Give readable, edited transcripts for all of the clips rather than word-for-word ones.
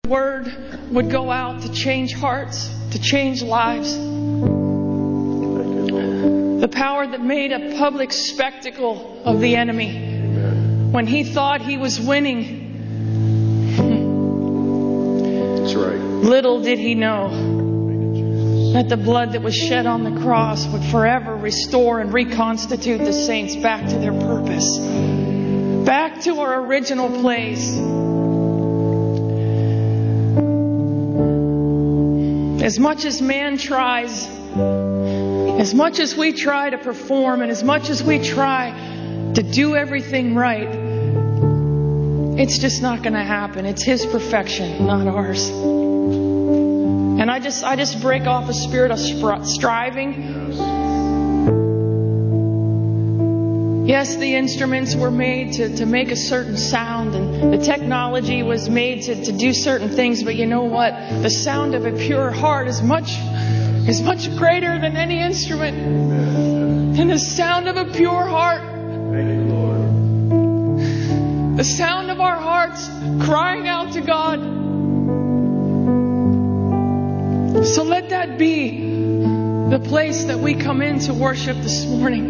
Word would go out to change hearts, to change lives. The power that made a public spectacle of the enemy when he thought he was winning. That's right. Little did he know that the blood that was shed on the cross would forever restore and reconstitute the saints back to their purpose, back to our original place. As much as man tries, as much as we try to perform, and as much as we try to do everything right, it's just not going to happen. It's His perfection, not ours. And I just break off a spirit of striving. Yes, the instruments were made to make a certain sound, and the technology was made to do certain things. But you know what? The sound of a pure heart is much greater than any instrument. And the sound of a pure heart, the sound of our hearts crying out to God. So let that be the place that we come in to worship this morning.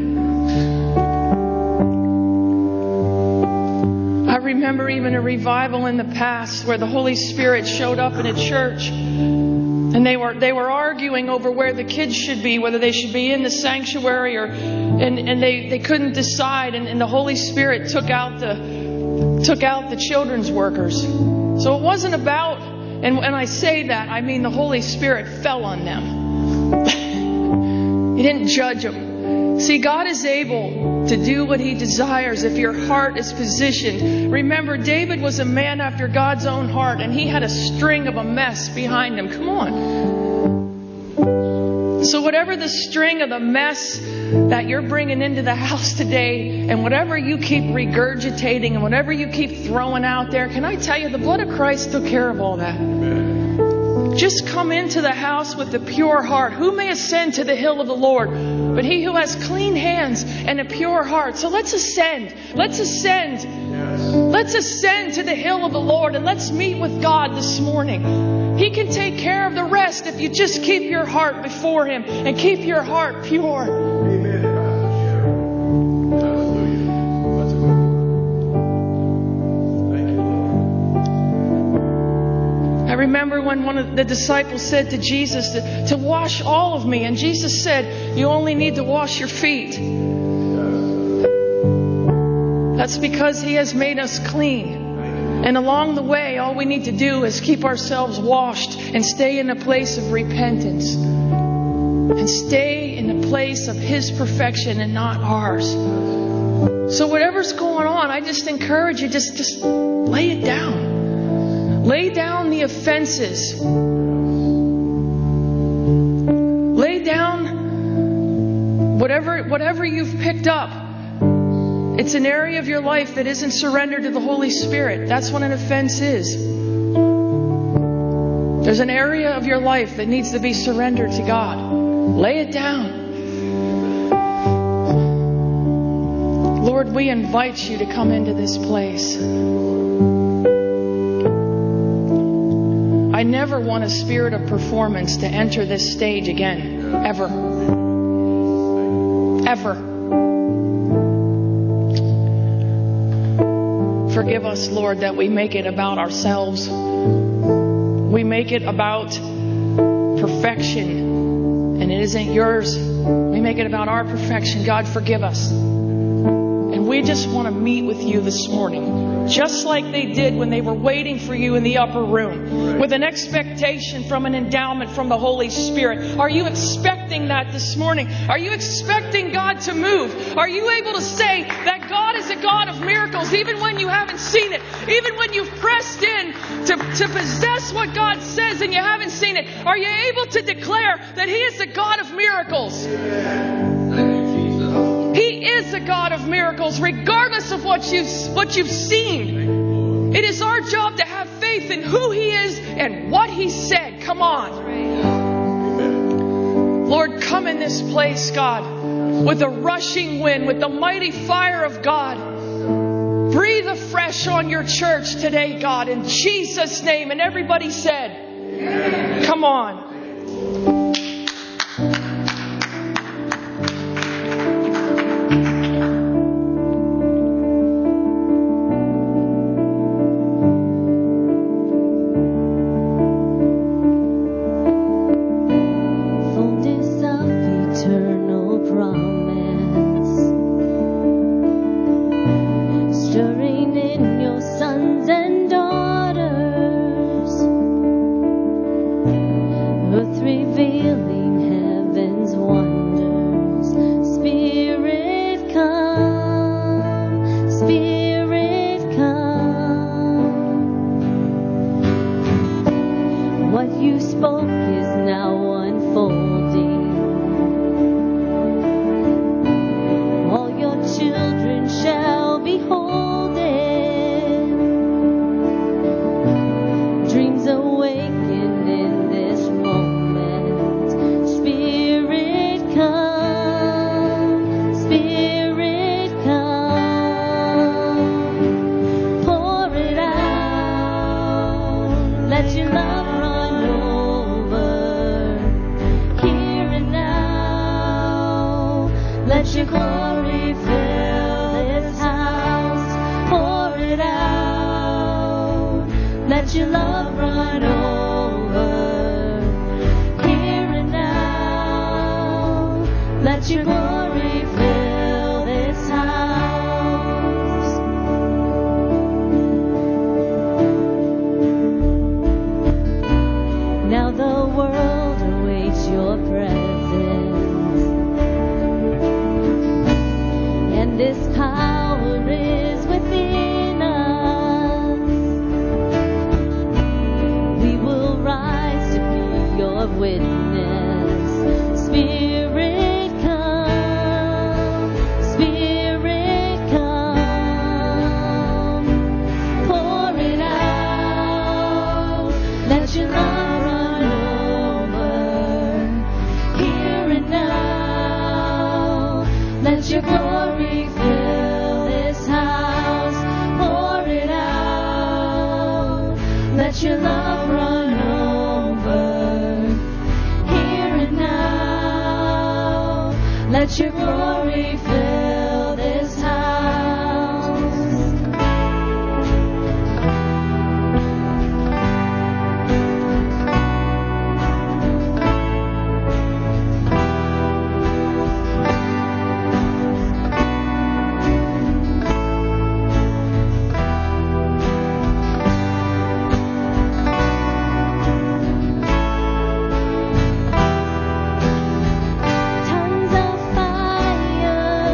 I remember even a revival in the past where the Holy Spirit showed up in a church, and they were arguing over where the kids should be, whether they should be in the sanctuary and they couldn't decide, and the Holy Spirit took out the children's workers. So it wasn't about, and when I say that, I mean the Holy Spirit fell on them. He didn't judge them. See, God is able to do what He desires if your heart is positioned. Remember, David was a man after God's own heart, and he had a string of a mess behind him. Come on. So whatever the string of the mess that you're bringing into the house today, and whatever you keep regurgitating and whatever you keep throwing out there, can I tell you, the blood of Christ took care of all that. Just come into the house with a pure heart. Who may ascend to the hill of the Lord? But he who has clean hands and a pure heart. So let's ascend. Let's ascend. Let's ascend to the hill of the Lord, and let's meet with God this morning. He can take care of the rest if you just keep your heart before Him and keep your heart pure. Amen. I remember when one of the disciples said to Jesus to wash all of me. And Jesus said, you only need to wash your feet. That's because He has made us clean. And along the way, all we need to do is keep ourselves washed and stay in a place of repentance. And stay in the place of His perfection and not ours. So whatever's going on, I just encourage you, just lay it down. Lay down the offenses. Lay down whatever you've picked up. It's an area of your life that isn't surrendered to the Holy Spirit. That's what an offense is. There's an area of your life that needs to be surrendered to God. Lay it down. Lord, we invite You to come into this place. I never want a spirit of performance to enter this stage again. Ever. Ever. Forgive us, Lord, that we make it about ourselves. We make it about perfection, and it isn't Yours. We make it about our perfection. God, forgive us. And we just want to meet with You this morning, just like they did when they were waiting for You in the upper room, with an expectation from an endowment from the Holy Spirit. Are you expecting that this morning? Are you expecting God to move? Are you able to say that God is a God of miracles, even when you haven't seen it, even when you've pressed in to possess what God says and you haven't seen it? Are you able to declare that He is a God of miracles? He is a God of miracles, regardless of what you've seen. It is our job to have faith in who He is and what He said. Come on. Lord, come in this place, God, with a rushing wind, with the mighty fire of God. Breathe afresh on your church today, God, in Jesus' name. And everybody said, Amen. Come on. Tongues of fire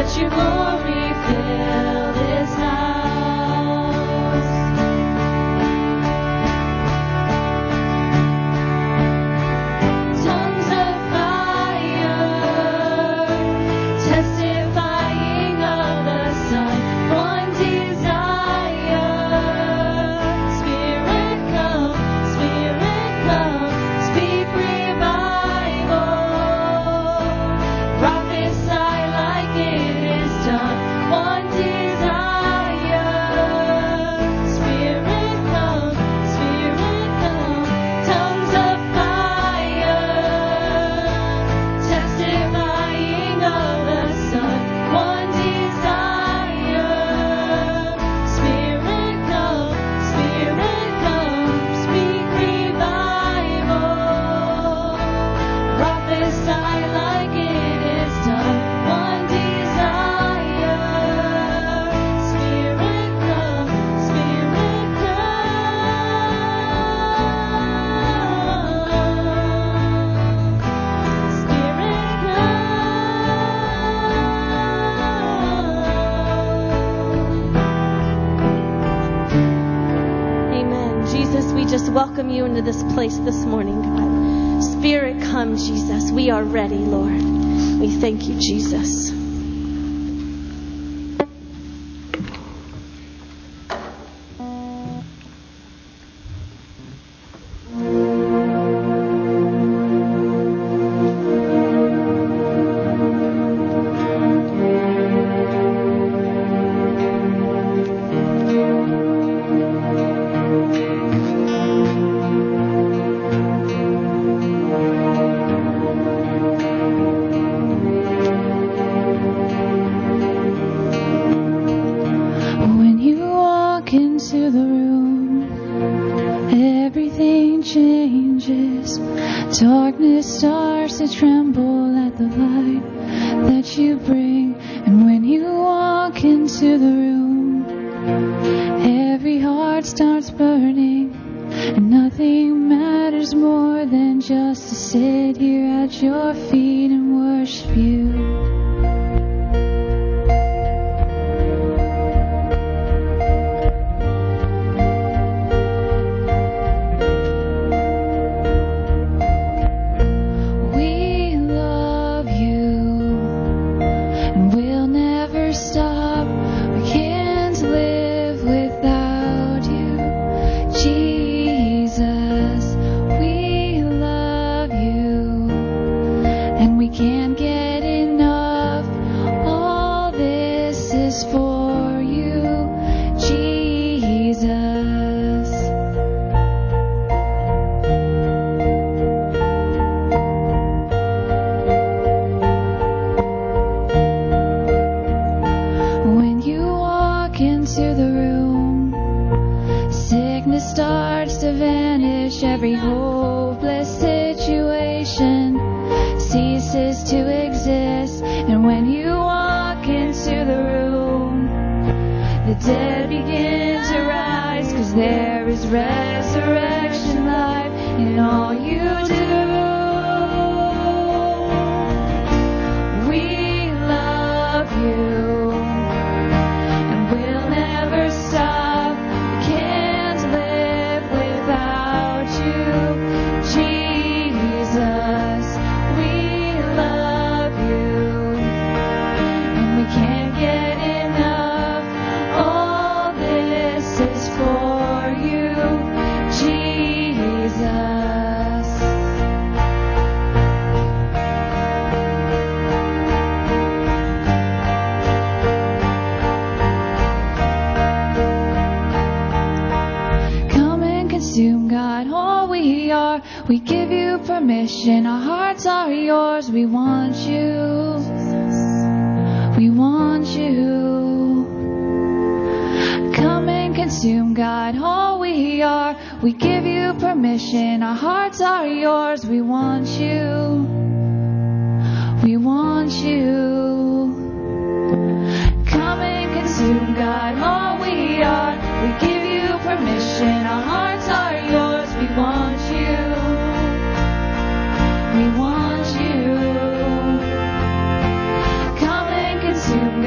welcome you into this place this morning, God. Spirit, come, Jesus. We are ready, Lord. We thank you, Jesus. Darkness starts to tremble at the light that you bring. And when you walk into the room, every heart starts burning. And nothing matters more than just to sit here at your feet and worship you. Every hopeless situation ceases to exist. And when you walk into the room, the dead begin to rise, 'cause there is resurrection life in all you do. We love you and we'll never stop. We can't live without you, Jesus. We love you and we can't get enough. All this is for you, Jesus. Come and consume, God, all we are. We give you permission. Our hearts are yours. We want you. We want you. Come and consume, God, all we are. We give you permission. Our hearts are yours. We want you. We want you. Come and consume, God, all we are. We give you permission. Our hearts are yours. We want you. We want you. Come and consume,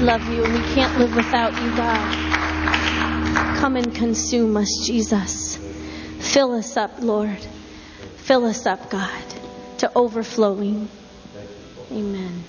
love you and we can't live without you, God. Come and consume us, Jesus. Fill us up, Lord. Fill us up, God, to overflowing. Amen.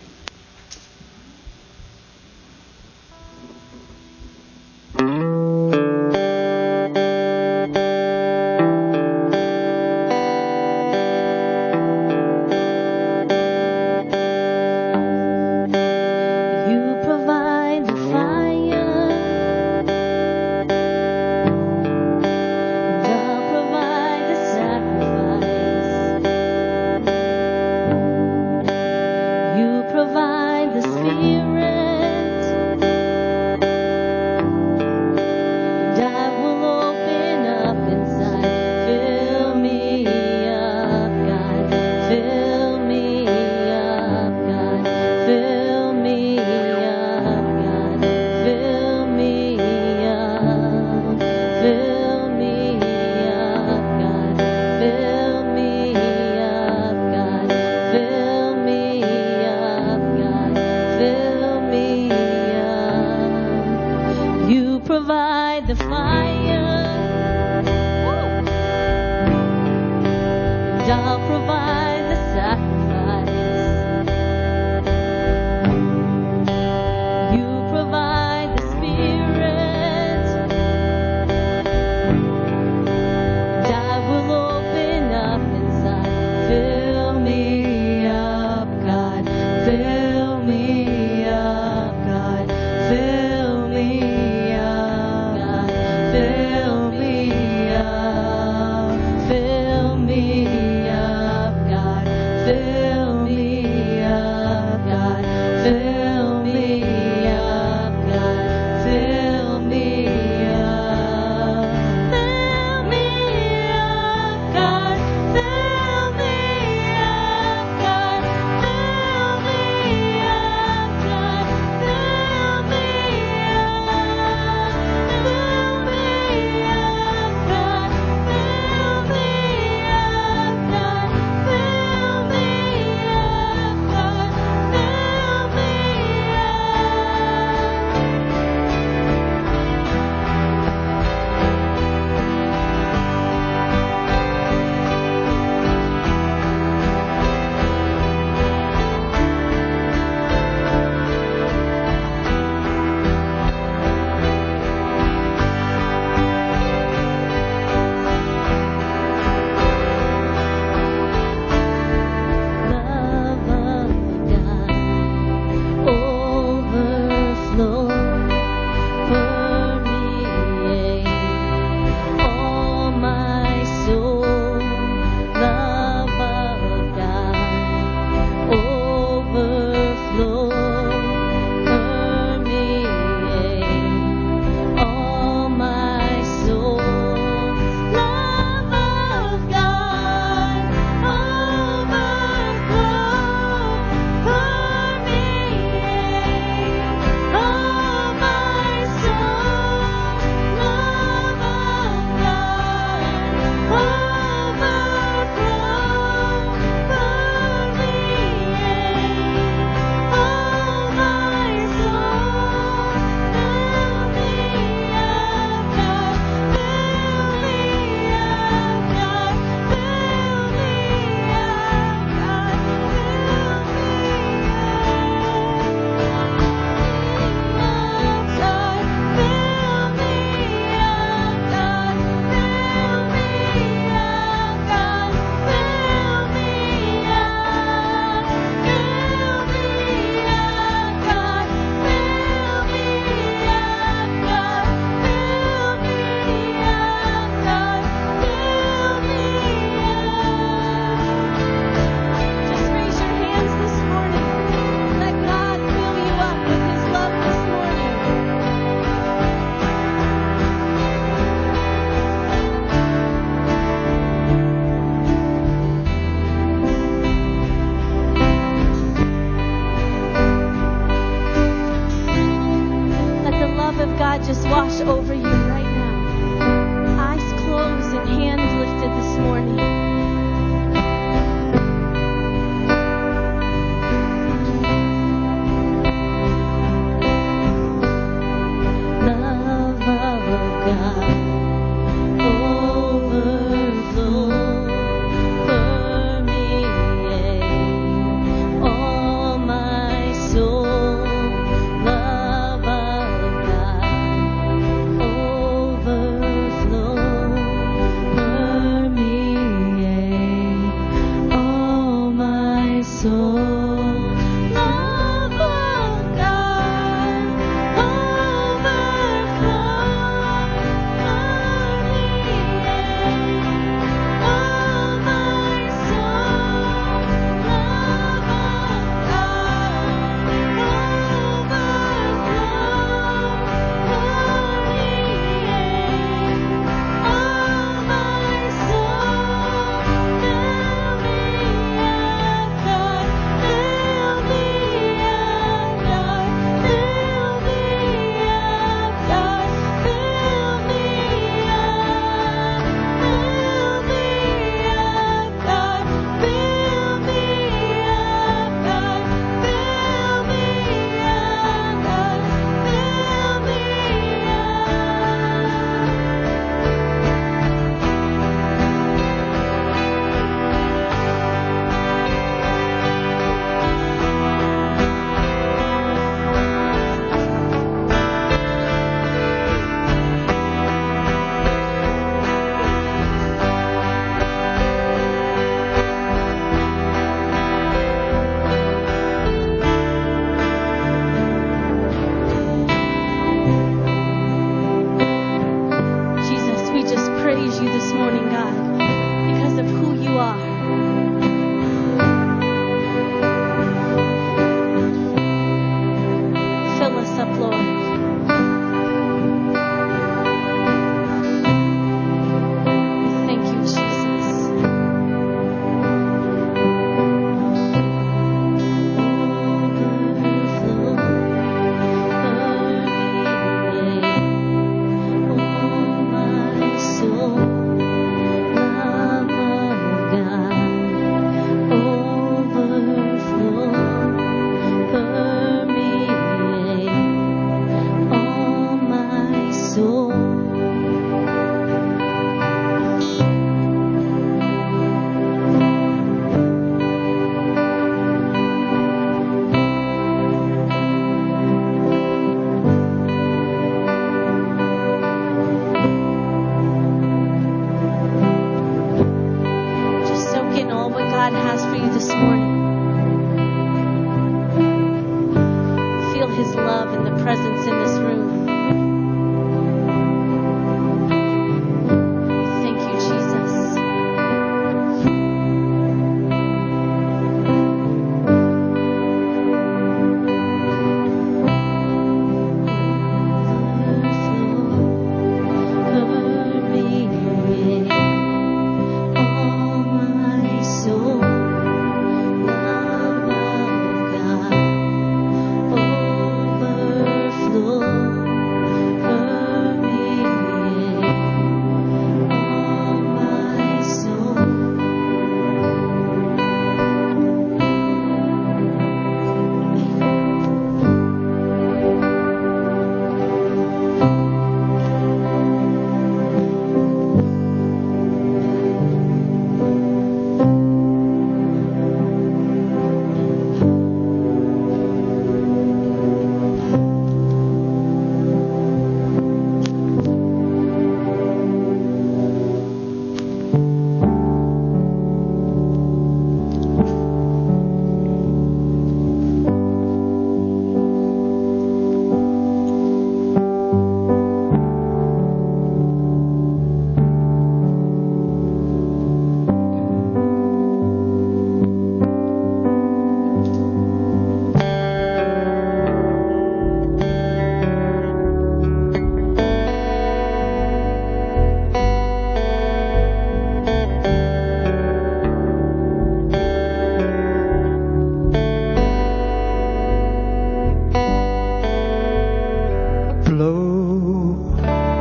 Blow,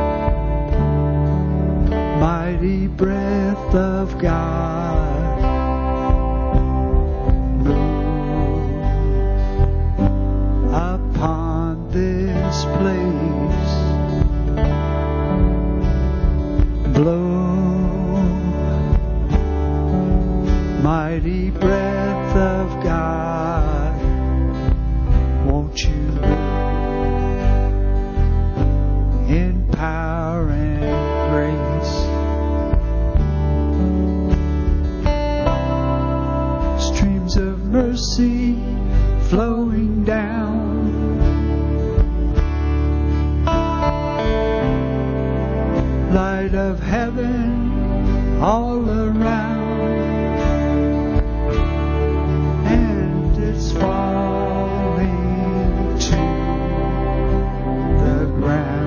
mighty breath of God. Blow upon this place. Blow, mighty breath of God. Won't you in power and grace? Streams of mercy flowing down. Light of heaven all around. And it's falling to the ground.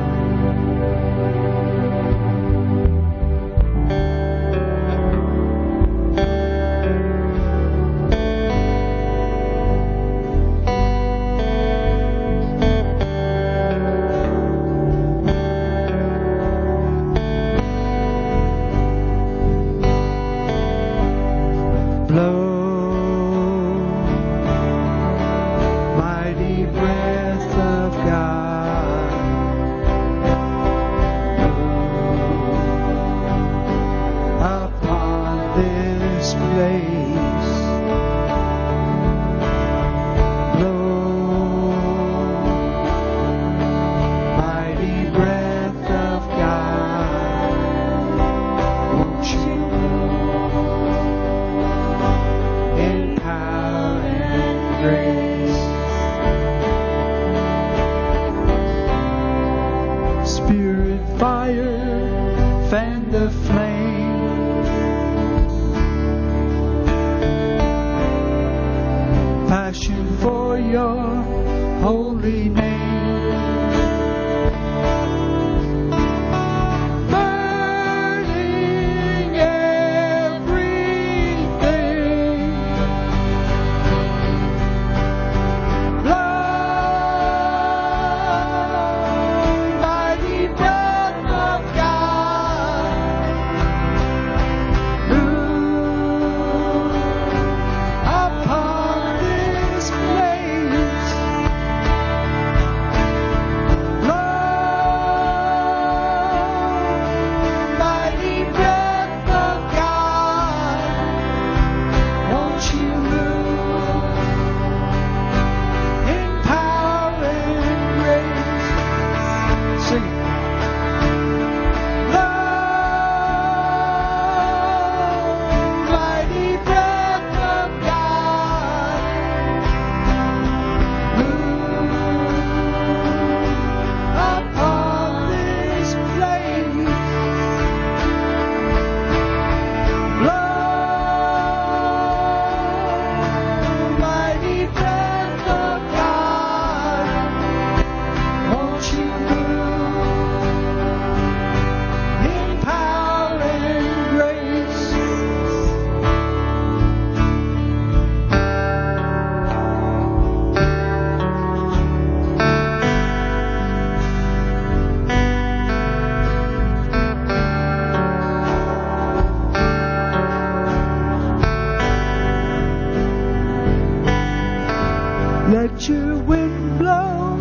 Let your wind blow.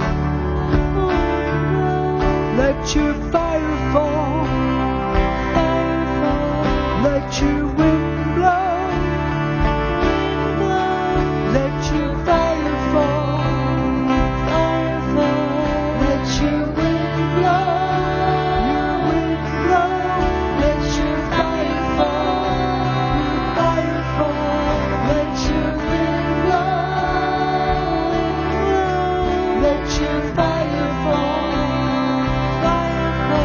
Let your fire fall. Let your wind blow. Let your fire fall. Let your wind blow. Your wind blow. Let your fire fall. Fire fall. Let your wind blow. Let your fire fall. Fire fall.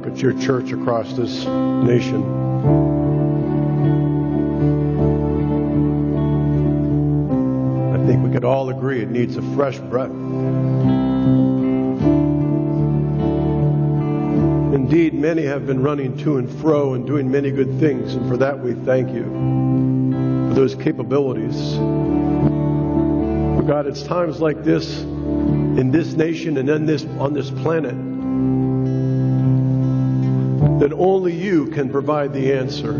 look at your church across this nation, I think we could all agree it needs a fresh breath. Indeed, many have been running to and fro and doing many good things, and for that we thank you for those capabilities. But God, it's times like this in this nation and on this planet that only you can provide the answer.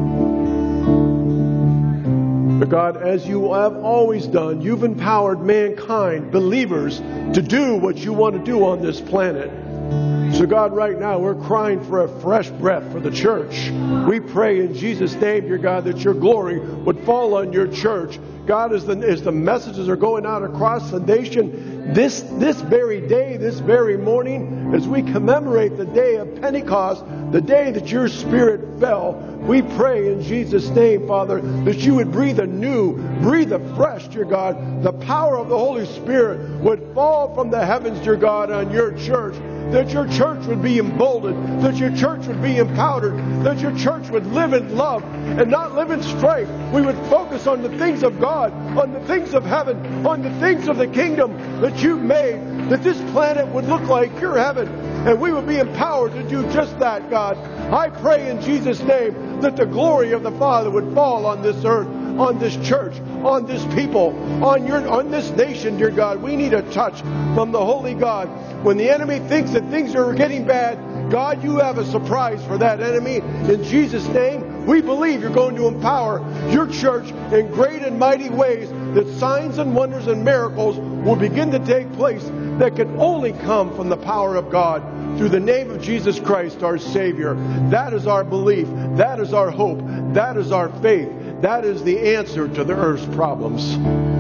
But God, as you have always done, you've empowered mankind, believers, to do what you want to do on this planet. So God, right now, we're crying for a fresh breath for the church. We pray in Jesus' name, dear God, that your glory would fall on your church. God, as the messages are going out across the nation, this very day, this very morning, as we commemorate the day of Pentecost, the day that your Spirit fell, we pray in Jesus' name, Father, that you would breathe anew, breathe afresh, dear God. The power of the Holy Spirit would fall from the heavens, dear God, on your church. That your church would be emboldened, that your church would be empowered, that your church would live in love and not live in strife. We would focus on the things of God, on the things of heaven, on the things of the kingdom that you've made, that this planet would look like your heaven, and we would be empowered to do just that, God. I pray in Jesus' name that the glory of the Father would fall on this earth, on this church, on this people, on this nation, dear God. We need a touch from the Holy God. When the enemy thinks that things are getting bad, God, you have a surprise for that enemy. In Jesus' name, we believe you're going to empower your church in great and mighty ways, that signs and wonders and miracles will begin to take place that can only come from the power of God through the name of Jesus Christ, our Savior. That is our belief. That is our hope. That is our faith. That is the answer to the earth's problems.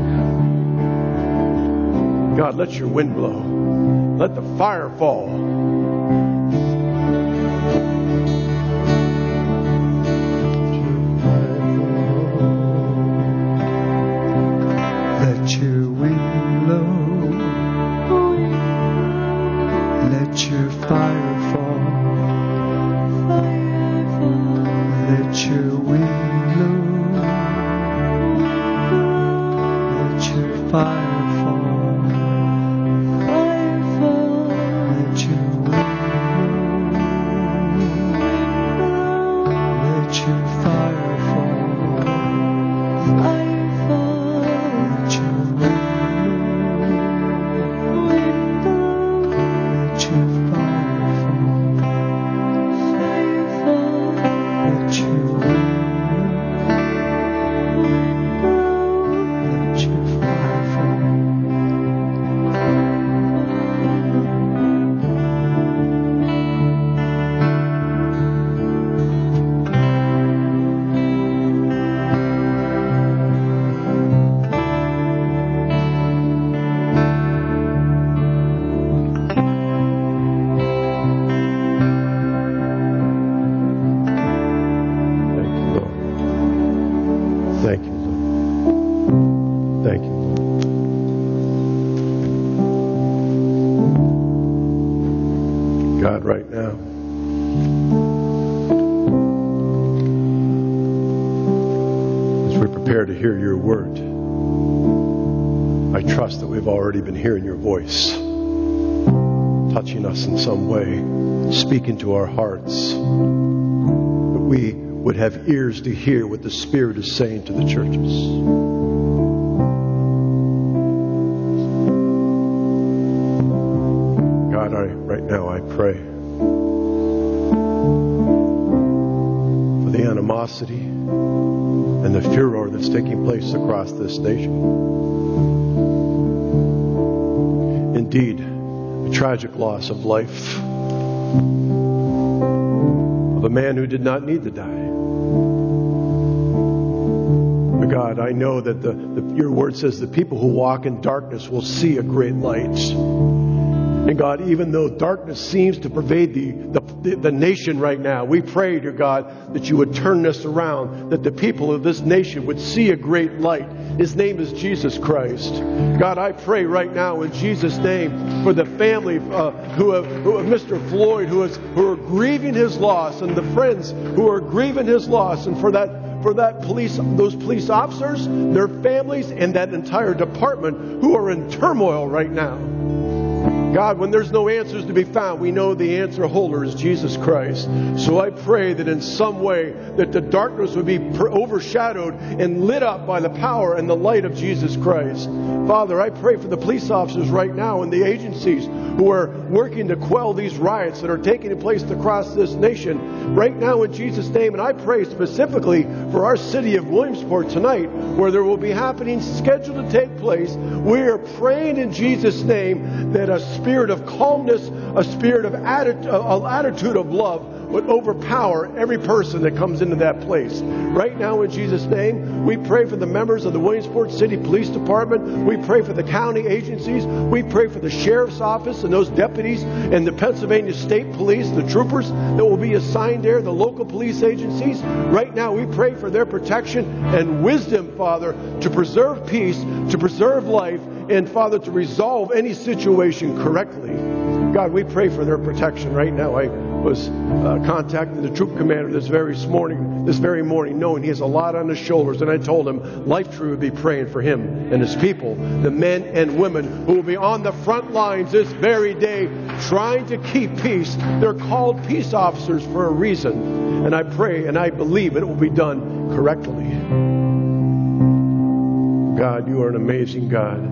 God, let your wind blow. Let the fire fall. Let your wind blow. Let your fire fall. Let your wind blow. Let your fire fall. Let your wind blow. Let your fire fall. Let your wind blow. Let your fire fall. Let your wind blow. Let your fire fall. Thank you, Lord. Thank you, Lord. Thank you, Lord. God, right now, as we prepare to hear your word, I trust that we've already been hearing your voice, touching us in some way, speaking to our hearts, that we would have ears to hear what the Spirit is saying to the churches. God, right now I pray for the animosity and the furor that's taking place across this nation. Indeed, a tragic loss of life of a man who did not need to die. But God, I know that your word says the people who walk in darkness will see a great light. And God, even though darkness seems to pervade the nation right now, we pray, dear God, that you would turn this around, that the people of this nation would see a great light. His name is Jesus Christ. God, I pray right now in Jesus' name for the family who have Mr. Floyd, who are grieving his loss, and the friends who are grieving his loss, and for those police officers, their families, and that entire department who are in turmoil right now. God, when there's no answers to be found, we know the answer holder is Jesus Christ. So I pray that in some way that the darkness would be overshadowed and lit up by the power and the light of Jesus Christ. Father, I pray for the police officers right now and the agencies who are working to quell these riots that are taking place across this nation right now in Jesus' name. And I pray specifically for our city of Williamsport tonight, where there will be happenings scheduled to take place. We are praying in Jesus' name that a spirit of calmness, a spirit of attitude of love would overpower every person that comes into that place. Right now in Jesus' name, we pray for the members of the Williamsport City Police Department. We pray for the county agencies. We pray for the sheriff's office and those deputies and the Pennsylvania State Police, the troopers that will be assigned there, the local police agencies. Right now we pray for their protection and wisdom, Father, to preserve peace, to preserve life, and Father, to resolve any situation correctly. God, we pray for their protection right now. I was contacting the troop commander this very morning, knowing he has a lot on his shoulders. And I told him Life Tree would be praying for him and his people, the men and women who will be on the front lines this very day trying to keep peace. They're called peace officers for a reason. And I pray and I believe it will be done correctly. God, you are an amazing God.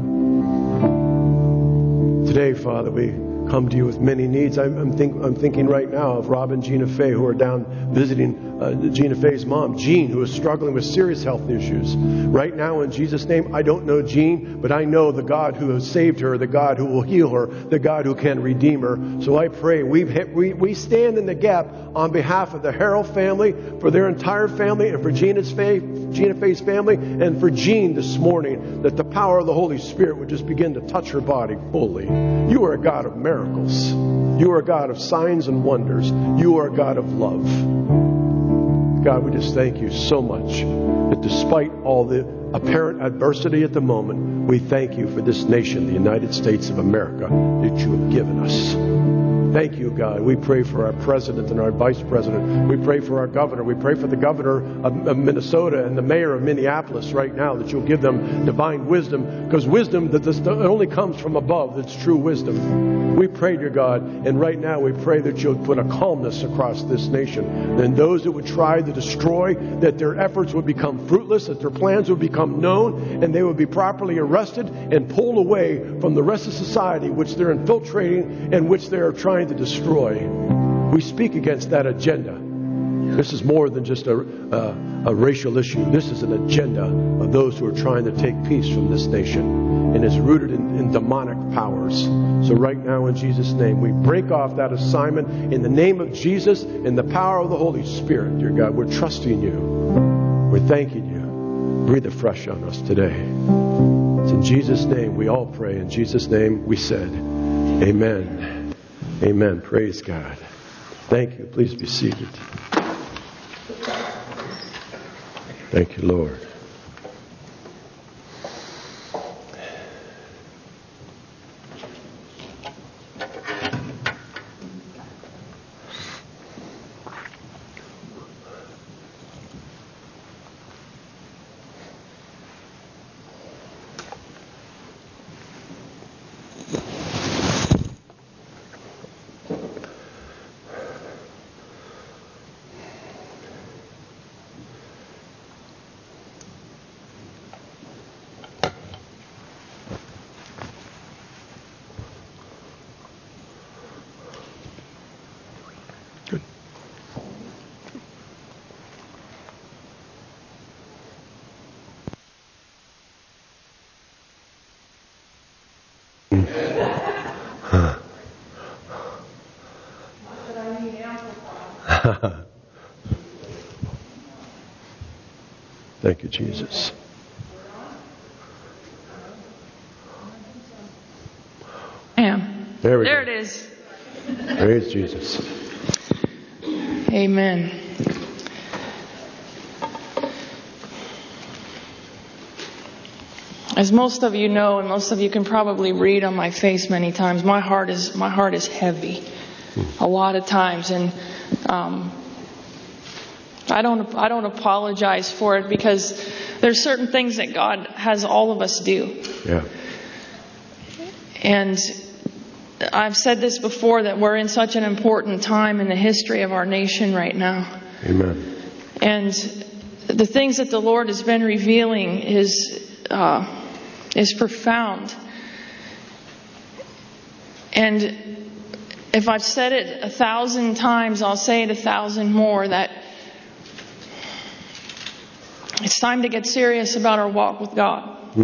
Today, Father, we come to you with many needs. I'm thinking right now of Rob and Gina Fay, who are down visiting Gina Fay's mom, Jean, who is struggling with serious health issues. Right now, in Jesus' name, I don't know Jean, but I know the God who has saved her, the God who will heal her, the God who can redeem her. So I pray, we stand in the gap on behalf of the Harrell family, for their entire family, and for Gina Fay's family, and for Jean this morning, that the power of the Holy Spirit would just begin to touch her body fully. You are a God of miracles. You are a God of signs and wonders. You are a God of love. God, we just thank you so much that despite all the apparent adversity at the moment, we thank you for this nation, the United States of America, that you have given us. Thank you, God. We pray for our president and our vice president. We pray for our governor. We pray for the governor of Minnesota and the mayor of Minneapolis right now, that you'll give them divine wisdom, because wisdom that only comes from above. That's true wisdom. We pray, dear God, and right now we pray that you'll put a calmness across this nation. And those that would try to destroy, that their efforts would become fruitless, that their plans would become known, and they would be properly arrested and pulled away from the rest of society, which they're infiltrating and which they are trying to destroy. We speak against that agenda. This is more than just a racial issue. This is an agenda of those who are trying to take peace from this nation, and is rooted in demonic powers. So right now, in Jesus' name, we break off that assignment in the name of Jesus and the power of the Holy Spirit. Dear God, we're trusting you. We're thanking you. Breathe afresh on us today. It's in Jesus' name we all pray. In Jesus' name we said, amen. Amen. Praise God. Thank you. Please be seated. Thank you, Lord. Thank you, Jesus. Ma'am. There we There go. it is. Praise Jesus. Amen. As most of you know, and most of you can probably read on my face many times, my heart is heavy a lot of times, and I don't apologize for it, because there's certain things that God has all of us do. Yeah. And I've said this before, that we're in such an important time in the history of our nation right now. Amen. And the things that the Lord has been revealing is profound. And if I've said it 1,000 times, I'll say it 1,000 more, that it's time to get serious about our walk with God.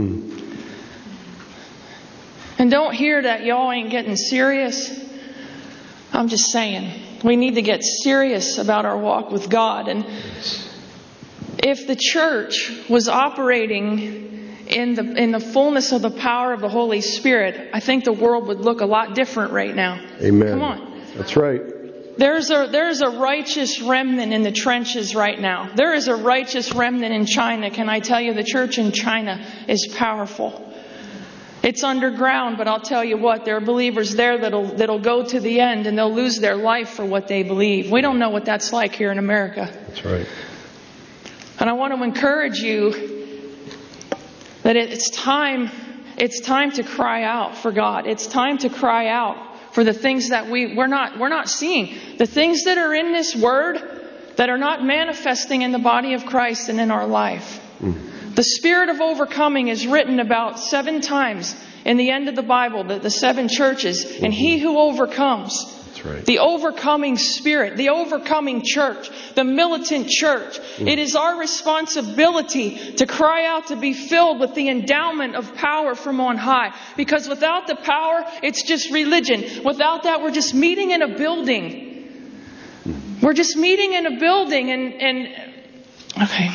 And don't hear that y'all ain't getting serious. I'm just saying, we need to get serious about our walk with God. And if the church was operating in the fullness of the power of the Holy Spirit, I think the world would look a lot different right now. Amen. Come on. That's right. There's a righteous remnant in the trenches right now. There is a righteous remnant in China. Can I tell you, the church in China is powerful. It's underground, but I'll tell you what, there are believers there that'll go to the end, and they'll lose their life for what they believe. We don't know what that's like here in America. That's right. And I want to encourage you that it's time to cry out for God. It's time to cry out for the things that we're not seeing. The things that are in this word that are not manifesting in the body of Christ and in our life. The spirit of overcoming is written about 7 times in the end of the Bible, the 7 churches. And he who overcomes, That's right. the overcoming spirit, the overcoming church, the militant church. It is our responsibility to cry out to be filled with the endowment of power from on high. Because without the power, it's just religion. Without that, we're just meeting in a building. We're just meeting in a building and okay.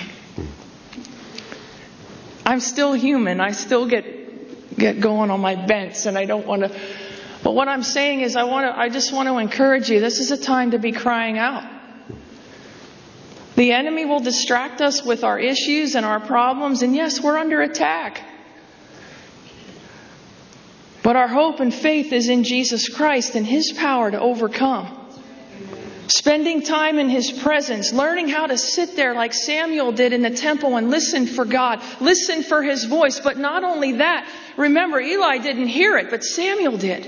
I'm still human. I still get going on my bents, and I don't want to. But what I'm saying is, I just want to encourage you. This is a time to be crying out. The enemy will distract us with our issues and our problems, and yes, we're under attack. But our hope and faith is in Jesus Christ and His power to overcome. Spending time in His presence, learning how to sit there like Samuel did in the temple and listen for God, listen for His voice. But not only that, remember, Eli didn't hear it, but Samuel did.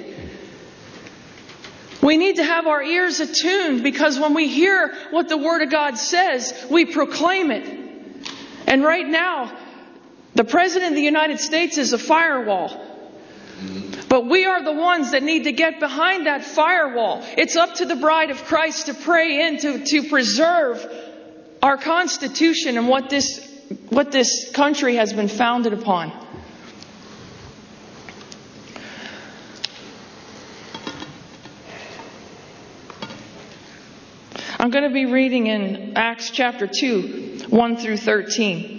We need to have our ears attuned, because when we hear what the Word of God says, we proclaim it. And right now, the President of the United States is a firewall. But we are the ones that need to get behind that firewall. It's up to the bride of Christ to pray in to preserve our Constitution and what this country has been founded upon. I'm going to be reading in Acts chapter 2, 1 through 13.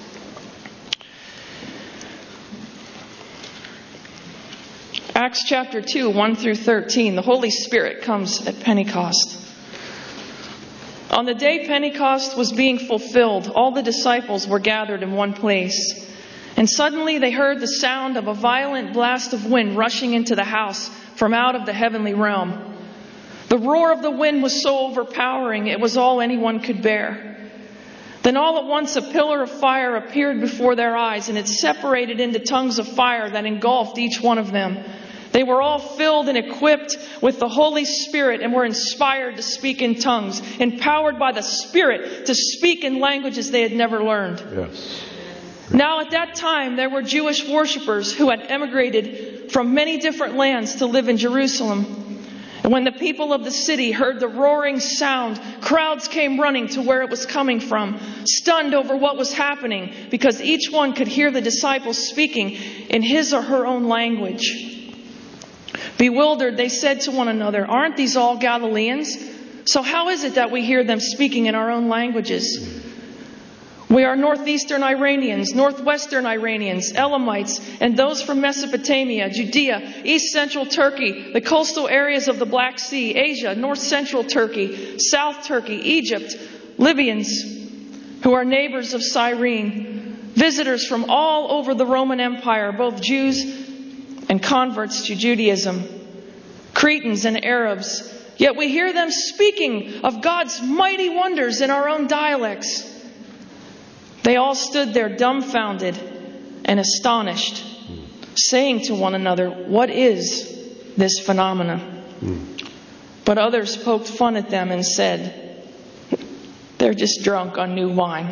Acts chapter 2, 1 through 13. The Holy Spirit comes at Pentecost. On the day Pentecost was being fulfilled, all the disciples were gathered in one place. And suddenly they heard the sound of a violent blast of wind rushing into the house from out of the heavenly realm. The roar of the wind was so overpowering, it was all anyone could bear. Then all at once a pillar of fire appeared before their eyes, and it separated into tongues of fire that engulfed each one of them. They were all filled and equipped with the Holy Spirit and were inspired to speak in tongues, empowered by the Spirit to speak in languages they had never learned. Yes. Now at that time there were Jewish worshippers who had emigrated from many different lands to live in Jerusalem. And when the people of the city heard the roaring sound, crowds came running to where it was coming from, stunned over what was happening, because each one could hear the disciples speaking in his or her own language. Bewildered, they said to one another, "Aren't these all Galileans? So how is it that we hear them speaking in our own languages? We are northeastern Iranians, northwestern Iranians, Elamites, and those from Mesopotamia, Judea, east central Turkey, the coastal areas of the Black Sea, Asia, north central Turkey, south Turkey, Egypt, Libyans, who are neighbors of Cyrene, visitors from all over the Roman Empire, both Jews and converts to Judaism, Cretans and Arabs. Yet we hear them speaking of God's mighty wonders in our own dialects. They all stood there dumbfounded and astonished, saying to one another, "What is this phenomenon?" But others poked fun at them and said, "They're just drunk on new wine."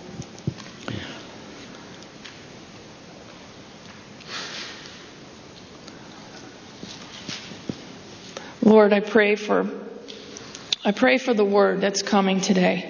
Lord, I pray for the word that's coming today.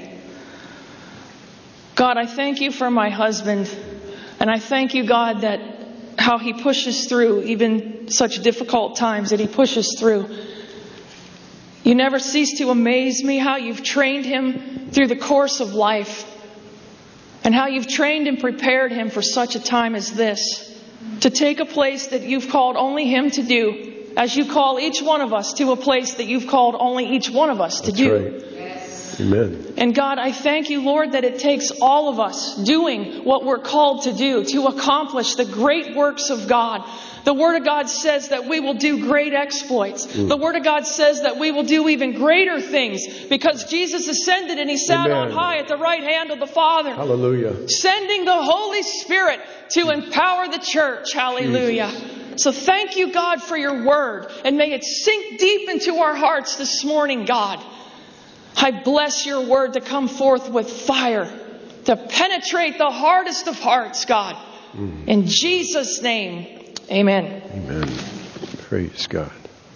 God, I thank you for my husband, and I thank you, God, that how he pushes through even such difficult times that he pushes through. You never cease to amaze me how you've trained him through the course of life, and how you've trained and prepared him for such a time as this, to take a place that you've called only him to do, as you call each one of us to a place that you've called only each one of us to do. Right. Amen. And God, I thank you, Lord, that it takes all of us doing what we're called to do to accomplish the great works of God. The Word of God says that we will do great exploits. The Word of God says that we will do even greater things because Jesus ascended and He sat on high at the right hand of the Father. Hallelujah. Sending the Holy Spirit to empower the church. Hallelujah. Jesus. So thank you, God, for your Word. And may it sink deep into our hearts this morning, God. I bless your Word to come forth with fire, to penetrate the hardest of hearts, God. In Jesus' name, amen. Amen. Praise God.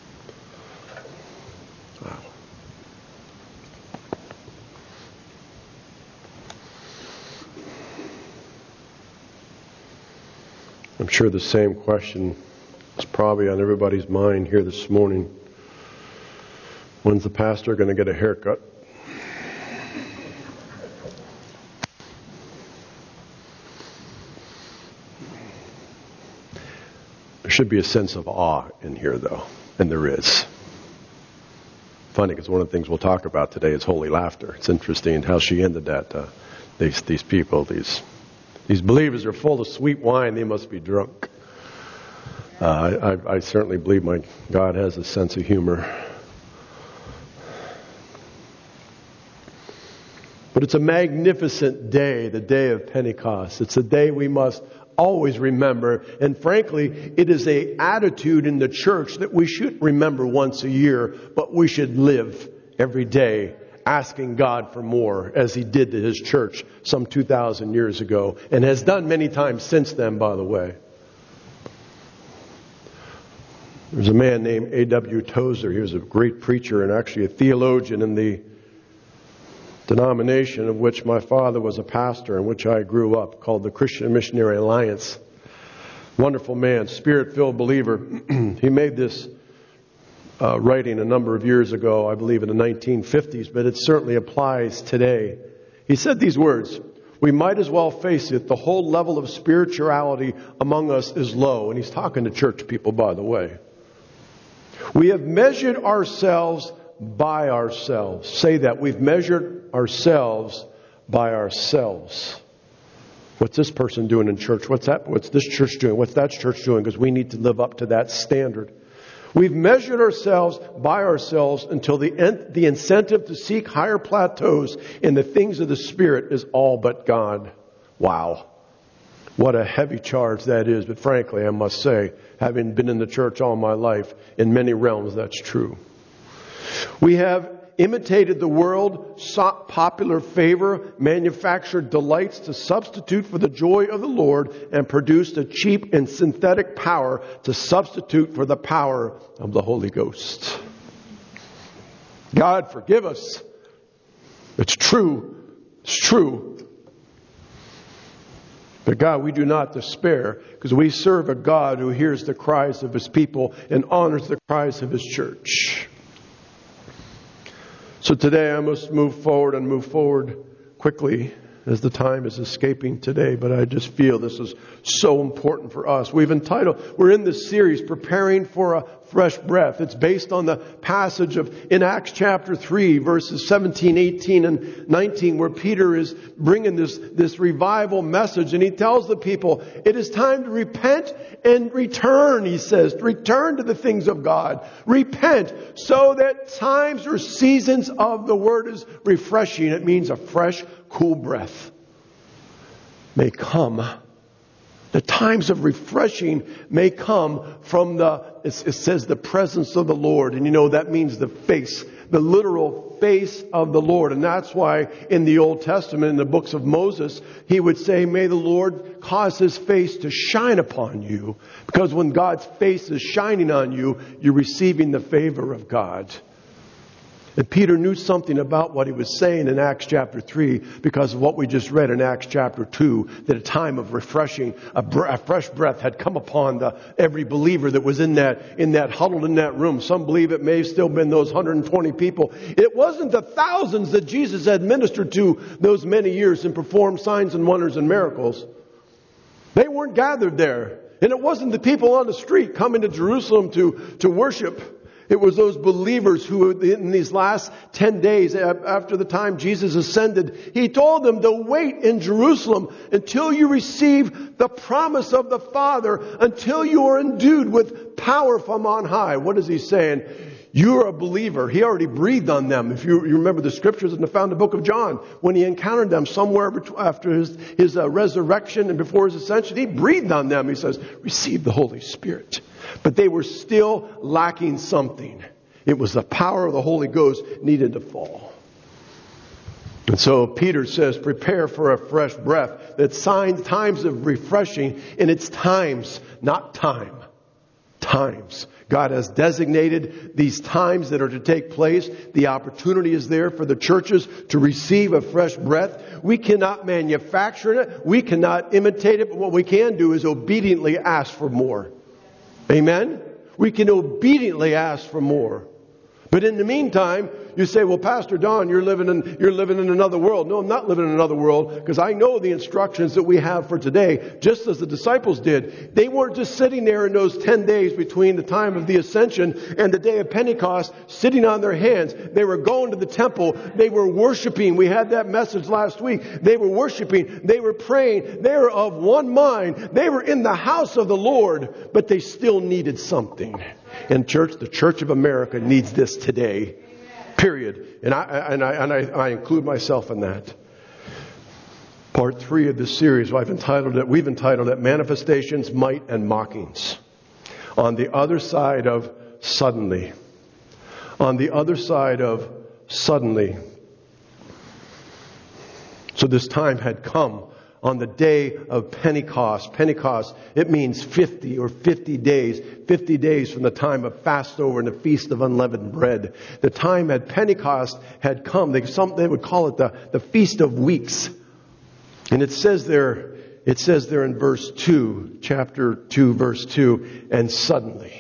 Wow. I'm sure the same question is probably on everybody's mind here this morning. When's the pastor going to get a haircut? There should be a sense of awe in here, though, and there is. Funny, because one of the things we'll talk about today is holy laughter. It's interesting how she ended that. These people, these believers are full of sweet wine. They must be drunk. I certainly believe my God has a sense of humor. But it's a magnificent day, the day of Pentecost. It's a day we must always remember. And frankly, it is an attitude in the church that we should remember once a year, but we should live every day asking God for more, as He did to His church some 2,000 years ago, and has done many times since then, by the way. There's a man named A.W. Tozer. He was a great preacher and actually a theologian in the denomination of which my father was a pastor, in which I grew up, called the Christian Missionary Alliance. Wonderful man, Spirit-filled believer. He made this writing a number of years ago, I believe in the 1950s, but it certainly applies today. He said these words: "We might as well face it, the whole level of spirituality among us is low." And he's talking to church people, by the way. "We have measured ourselves by ourselves." Say that. We've measured ourselves by ourselves. What's this person doing in church? What's this church doing? What's that church doing? Because we need to live up to that standard. We've measured ourselves by ourselves until the incentive to seek higher plateaus in the things of the Spirit is all but gone. Wow. What a heavy charge that is. But frankly, I must say, having been in the church all my life, in many realms that's true. We have imitated the world, sought popular favor, manufactured delights to substitute for the joy of the Lord, and produced a cheap and synthetic power to substitute for the power of the Holy Ghost. God, forgive us. It's true. It's true. But God, we do not despair, because we serve a God who hears the cries of His people and honors the cries of His church. So today I must move forward quickly. as the time is escaping today, but I just feel this is so important for us. We're in this series, Preparing for a Fresh Breath. It's based on the passage in Acts chapter 3, verses 17, 18, and 19, where Peter is bringing this revival message, and he tells the people, it is time to repent and return, he says. Return to the things of God. Repent, so that times or seasons of the word is refreshing. It means a fresh, cool breath may come. The times of refreshing may come from it says the presence of the Lord. And you know, that means the face, the literal face of the Lord. And that's why in the Old Testament, in the books of Moses, he would say, may the Lord cause his face to shine upon you. Because when God's face is shining on you, you're receiving the favor of God. And Peter knew something about what he was saying in Acts chapter 3 because of what we just read in Acts chapter 2, that a time of refreshing, a fresh breath had come upon every believer that was huddled in that room. Some believe it may have still been those 120 people. It wasn't the thousands that Jesus had ministered to those many years and performed signs and wonders and miracles. They weren't gathered there. And it wasn't the people on the street coming to Jerusalem to worship. It was those believers who, in these last 10 days after the time Jesus ascended, he told them to wait in Jerusalem until you receive the promise of the Father, until you are endued with power from on high. What is he saying? You're a believer. He already breathed on them. If you remember the scriptures in the founded book of John, when he encountered them somewhere after his resurrection and before his ascension, he breathed on them. He says, receive the Holy Spirit. But they were still lacking something. It was the power of the Holy Ghost needed to fall. And so Peter says, prepare for a fresh breath. That times of refreshing, and it's times, not time. Times. God has designated these times that are to take place. The opportunity is there for the churches to receive a fresh breath. We cannot manufacture it. We cannot imitate it. But what we can do is obediently ask for more. Amen? We can obediently ask for more. But in the meantime, you say, well, Pastor Don, you're living in another world. No, I'm not living in another world, because I know the instructions that we have for today, just as the disciples did. They weren't just sitting there in those 10 days between the time of the ascension and the day of Pentecost, sitting on their hands. They were going to the temple. They were worshiping. We had that message last week. They were worshiping. They were praying. They were of one mind. They were in the house of the Lord, but they still needed something. And church, the Church of America needs this today. Period. And I include myself in that. Part 3 of this series, we've entitled it Manifestations, Might, and Mockings. On the other side of suddenly. On the other side of suddenly. So this time had come on the day of Pentecost. Pentecost, it means 50 or 50 days. 50 days from the time of Passover and the Feast of Unleavened Bread. The time at Pentecost had come. They would call it the Feast of Weeks. And it says there in verse 2, chapter 2, verse 2, and suddenly.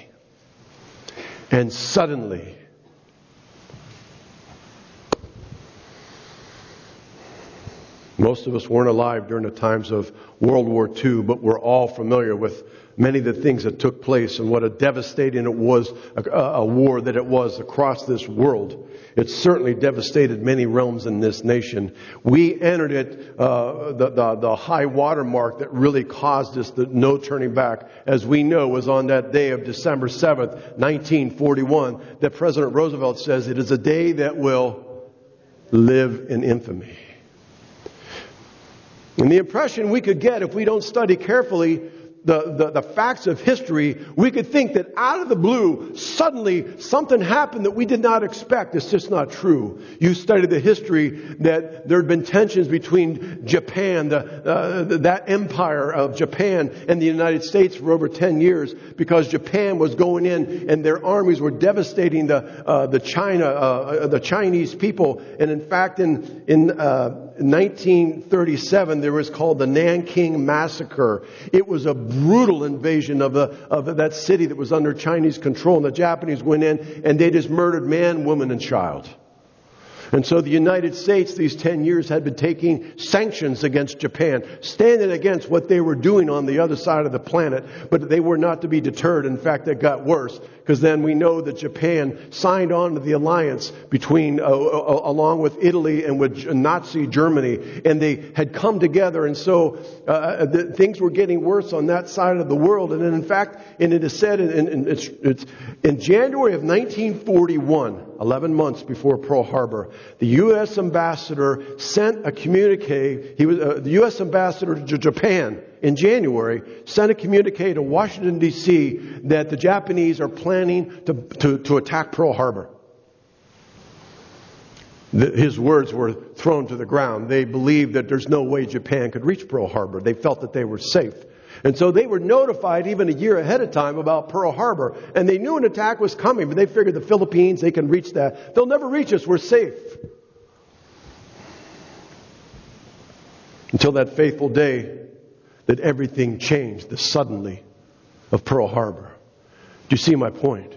Most of us weren't alive during the times of World War II, but we're all familiar with many of the things that took place and what a devastating it was, a war that it was across this world. It certainly devastated many realms in this nation. We entered it, the high water mark that really caused us the no turning back, as we know, was on that day of December 7th, 1941, that President Roosevelt says it is a day that will live in infamy. And the impression we could get if we don't study carefully the facts of history, we could think that out of the blue, suddenly something happened that we did not expect. It's just not true. You study the history that there had been tensions between Japan, that empire of Japan and the United States for over 10 years, because Japan was going in and their armies were devastating the Chinese people. And in fact, in 1937, there was called the Nanking Massacre. It was a brutal invasion of that city that was under Chinese control. And the Japanese went in and they just murdered man, woman, and child. And so the United States, these 10 years, had been taking sanctions against Japan, standing against what they were doing on the other side of the planet. But they were not to be deterred. In fact, it got worse, because then we know that Japan signed on to the alliance between, along with Italy and with Nazi Germany. And they had come together. And so things were getting worse on that side of the world. And then, in fact, and it is said it's in January of 1941, 11 months before Pearl Harbor, the U.S. ambassador sent a communique. He was the U.S. ambassador to Japan in January, sent a communique to Washington, D.C. that the Japanese are planning to attack Pearl Harbor. His words were thrown to the ground. They believed that there's no way Japan could reach Pearl Harbor. They felt that they were safe. And so they were notified even a year ahead of time about Pearl Harbor. And they knew an attack was coming, but they figured the Philippines, they can reach that. They'll never reach us. We're safe. Until that fateful day that everything changed, the suddenly of Pearl Harbor. Do you see my point?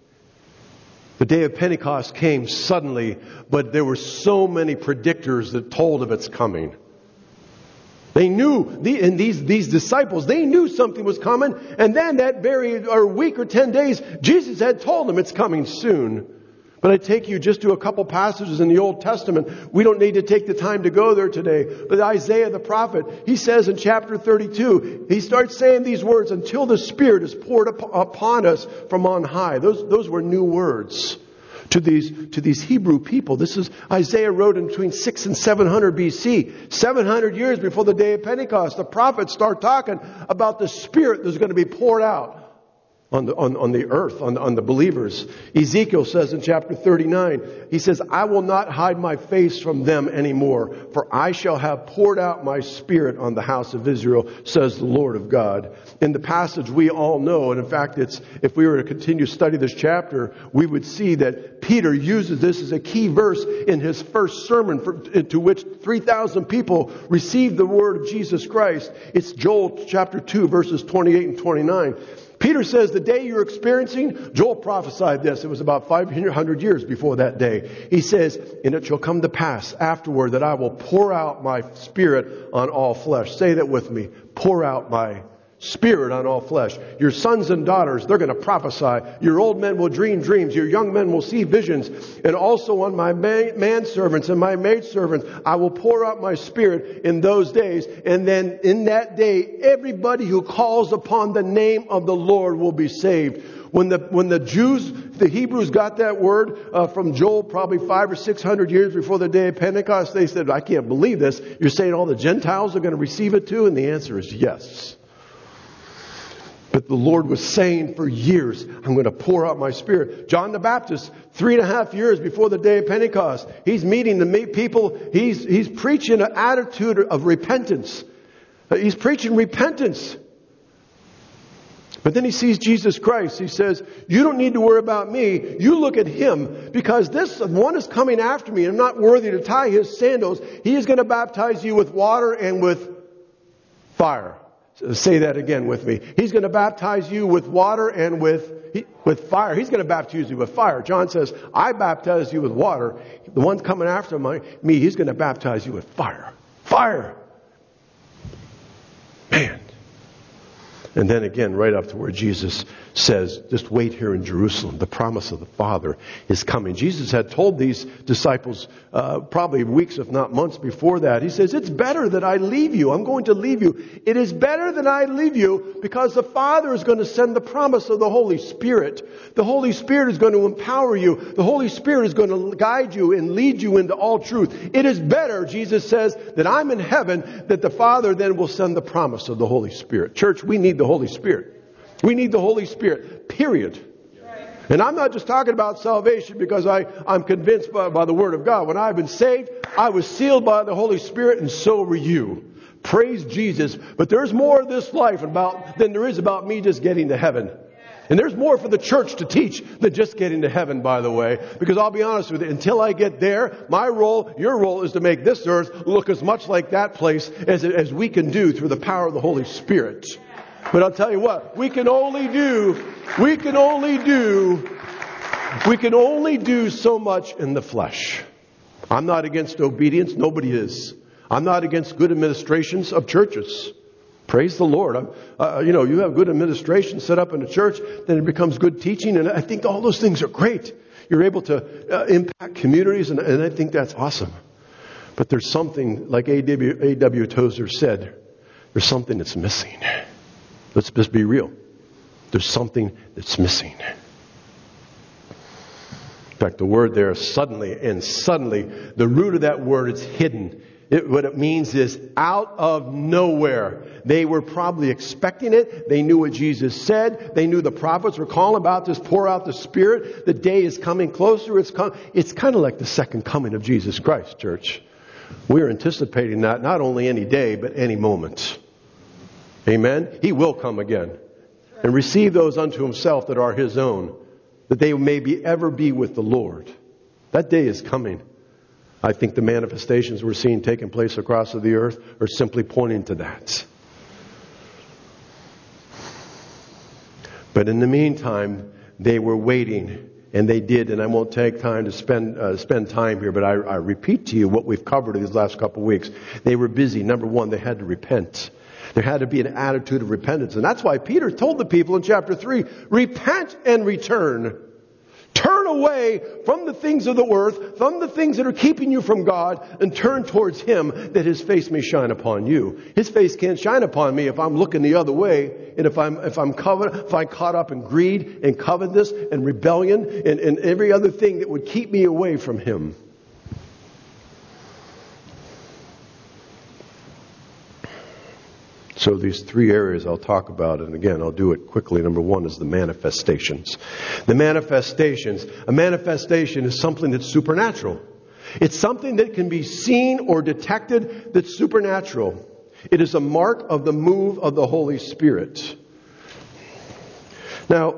The day of Pentecost came suddenly, but there were so many predictors that told of its coming. They knew, these disciples, they knew something was coming. And then that week or 10 days, Jesus had told them it's coming soon. But I take you just to a couple passages in the Old Testament. We don't need to take the time to go there today. But Isaiah the prophet, he says in chapter 32, he starts saying these words, until the Spirit is poured upon us from on high. Those were new words to these Hebrew people. This is Isaiah wrote in between 600 and 700 BC. 700 years before the day of Pentecost. The prophets start talking about the Spirit that's going to be poured out on the earth, on the believers. Ezekiel says in chapter 39, he says, I will not hide my face from them anymore, for I shall have poured out my Spirit on the house of Israel, says the Lord of God. In the passage we all know, and in fact, if we were to continue to study this chapter, we would see that Peter uses this as a key verse in his first sermon, to which 3,000 people received the word of Jesus Christ. It's Joel chapter 2, verses 28 and 29. Peter says the day you're experiencing, Joel prophesied this. It was about 500 years before that day. He says, and it shall come to pass afterward that I will pour out my Spirit on all flesh. Say that with me. Pour out my Spirit on all flesh. Your sons and daughters, they're going to prophesy. Your old men will dream dreams. Your young men will see visions. And also on my manservants and my maidservants, I will pour out my Spirit in those days. And then in that day, everybody who calls upon the name of the Lord will be saved. When the Jews, the Hebrews got that word from Joel probably 500 or 600 years before the day of Pentecost, they said, I can't believe this. You're saying all the Gentiles are going to receive it too? And the answer is yes. But the Lord was saying for years, I'm going to pour out my Spirit. John the Baptist, 3.5 years before the day of Pentecost, he's meeting the people. He's preaching an attitude of repentance. He's preaching repentance. But then he sees Jesus Christ. He says, you don't need to worry about me. You look at him, because this one is coming after me. I'm not worthy to tie his sandals. He is going to baptize you with water and with fire. Say that again with me. He's going to baptize you with water and with fire. He's going to baptize you with fire. John says, I baptize you with water. The one coming after me, he's going to baptize you with fire. Fire! Man. And then again, right up to where Jesus says, just wait here in Jerusalem. The promise of the Father is coming. Jesus had told these disciples probably weeks, if not months before that. He says, it's better that I leave you. I'm going to leave you. It is better that I leave you, because the Father is going to send the promise of the Holy Spirit. The Holy Spirit is going to empower you. The Holy Spirit is going to guide you and lead you into all truth. It is better, Jesus says, that I'm in heaven, that the Father then will send the promise of the Holy Spirit. Church, we need the Holy Spirit. We need the Holy Spirit, period. And I'm not just talking about salvation because I'm convinced by the Word of God. When I've been saved, I was sealed by the Holy Spirit, and so were you. Praise Jesus. But there's more of this life than there is about me just getting to heaven. And there's more for the church to teach than just getting to heaven, by the way. Because I'll be honest with you, until I get there, my role, your role, is to make this earth look as much like that place as we can do through the power of the Holy Spirit. But I'll tell you what, we can only do so much in the flesh. I'm not against obedience. Nobody is. I'm not against good administrations of churches. Praise the Lord. You have good administration set up in a church, then it becomes good teaching, and I think all those things are great. You're able to impact communities, and I think that's awesome. But there's something, like A.W. Tozer said, there's something that's missing. Let's just be real. There's something that's missing. In fact, the word there is suddenly, and suddenly, the root of that word is hidden. What it means is out of nowhere. They were probably expecting it. They knew what Jesus said. They knew the prophets were calling about this, pour out the Spirit. The day is coming closer. It's kind of like the second coming of Jesus Christ, church. We're anticipating that not only any day, but any moment. Amen? He will come again and receive those unto himself that are his own, that they may ever be with the Lord. That day is coming. I think the manifestations we're seeing taking place across the earth are simply pointing to that. But in the meantime, they were waiting, and they did. And I won't take time to spend time here, but I repeat to you what we've covered in these last couple of weeks. They were busy. Number one, they had to repent. There had to be an attitude of repentance. And that's why Peter told the people in chapter 3, repent and return. Turn away from the things of the earth, from the things that are keeping you from God, and turn towards Him that His face may shine upon you. His face can't shine upon me if I'm looking the other way, and if I'm caught up in greed and covetousness and rebellion and every other thing that would keep me away from Him. So these three areas I'll talk about, and again, I'll do it quickly. Number one is the manifestations. The manifestations. A manifestation is something that's supernatural. It's something that can be seen or detected that's supernatural. It is a mark of the move of the Holy Spirit. Now,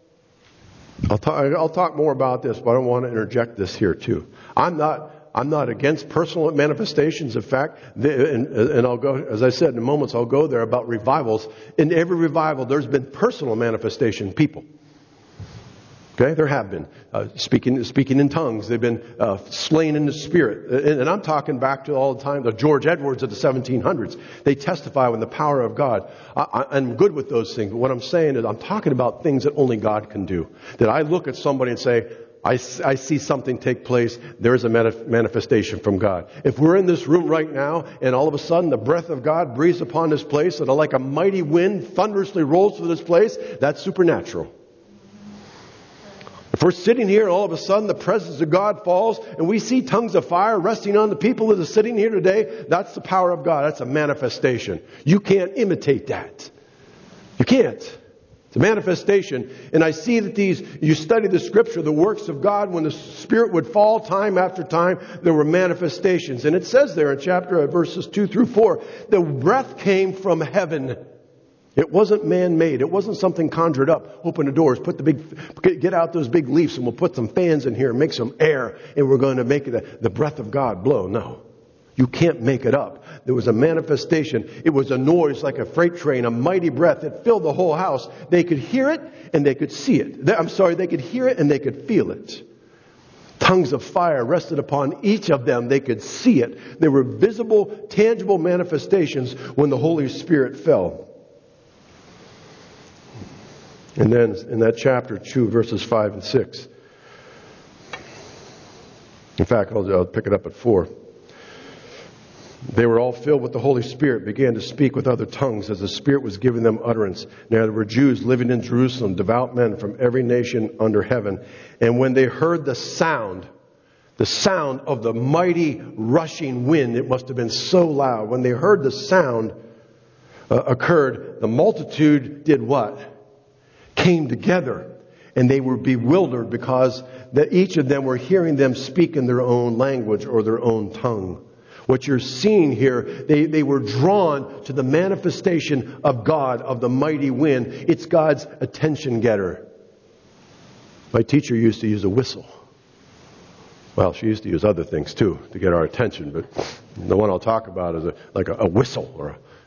I'll talk more about this, but I want to interject this here too. I'm not against personal manifestations. In fact, and I'll go, as I said in moments, I'll go there about revivals. In every revival, there's been personal manifestation people. Okay, there have been speaking in tongues. They've been slain in the Spirit, and I'm talking back to all the time the George Edwards of the 1700s. They testify with the power of God. I'm good with those things, but what I'm saying is I'm talking about things that only God can do. That I look at somebody and say, I see something take place. There is a manifestation from God. If we're in this room right now and all of a sudden the breath of God breathes upon this place and like a mighty wind thunderously rolls through this place, that's supernatural. If we're sitting here and all of a sudden the presence of God falls and we see tongues of fire resting on the people that are sitting here today, that's the power of God. That's a manifestation. You can't imitate that. You can't. It's a manifestation. And I see that you study the Scripture, the works of God, when the Spirit would fall time after time, there were manifestations. And it says there in verses 2 through 4, the breath came from heaven. It wasn't man-made. It wasn't something conjured up. Open the doors, get out those big leaves and we'll put some fans in here and make some air and we're going to make the breath of God blow. No. You can't make it up. There was a manifestation. It was a noise like a freight train, a mighty breath that filled the whole house. They could hear it and they could see it. They could hear it and they could feel it. Tongues of fire rested upon each of them. They could see it. There were visible, tangible manifestations when the Holy Spirit fell. And then in that chapter 2, verses 5 and 6. In fact, I'll pick it up at 4. They were all filled with the Holy Spirit, began to speak with other tongues as the Spirit was giving them utterance. Now there were Jews living in Jerusalem, devout men from every nation under heaven. And when they heard the sound of the mighty rushing wind, it must have been so loud. When they heard the sound occurred, the multitude did what? Came together. And they were bewildered because each of them were hearing them speak in their own language or their own tongue. What you're seeing here, they were drawn to the manifestation of God, of the mighty wind. It's God's attention getter. My teacher used to use a whistle. Well, she used to use other things too to get our attention, but the one I'll talk about is like a whistle, or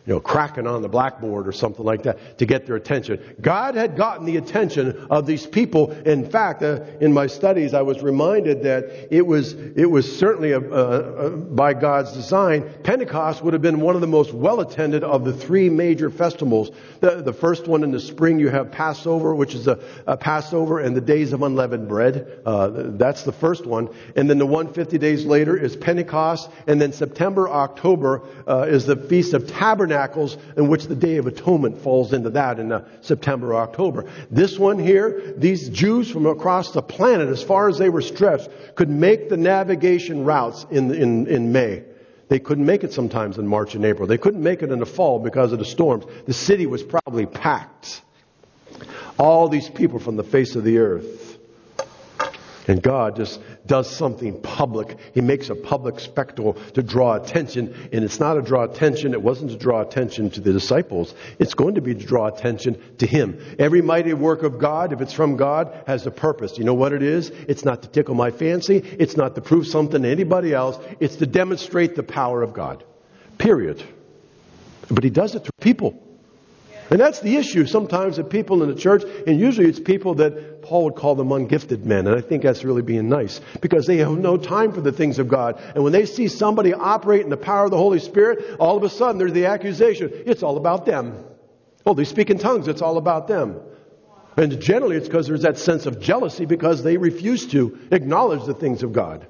cracking on the blackboard or something like that to get their attention. God had gotten the attention of these people. In fact, in my studies, I was reminded that it was certainly by God's design. Pentecost would have been one of the most well-attended of the three major festivals. The first one in the spring, you have Passover, which is a Passover and the Days of Unleavened Bread. That's the first one. And then the 150 days later is Pentecost. And then September, October is the Feast of Tabernacles, in which the Day of Atonement falls into that in September, October. This one here, these Jews from across the planet, as far as they were stretched, could make the navigation routes in May. They couldn't make it sometimes in March and April. They couldn't make it in the fall because of the storms. The city was probably packed. All these people from the face of the earth. And God just does something public. He makes a public spectacle to draw attention. And it's not to draw attention. It wasn't to draw attention to the disciples. It's going to be to draw attention to Him. Every mighty work of God, if it's from God, has a purpose. You know what it is? It's not to tickle my fancy. It's not to prove something to anybody else. It's to demonstrate the power of God. Period. But He does it through people. And that's the issue sometimes of people in the church. And usually it's people that Paul would call them ungifted men. And I think that's really being nice. Because they have no time for the things of God. And when they see somebody operate in the power of the Holy Spirit, all of a sudden there's the accusation. It's all about them. Oh, they speak in tongues. It's all about them. And generally it's because there's that sense of jealousy because they refuse to acknowledge the things of God.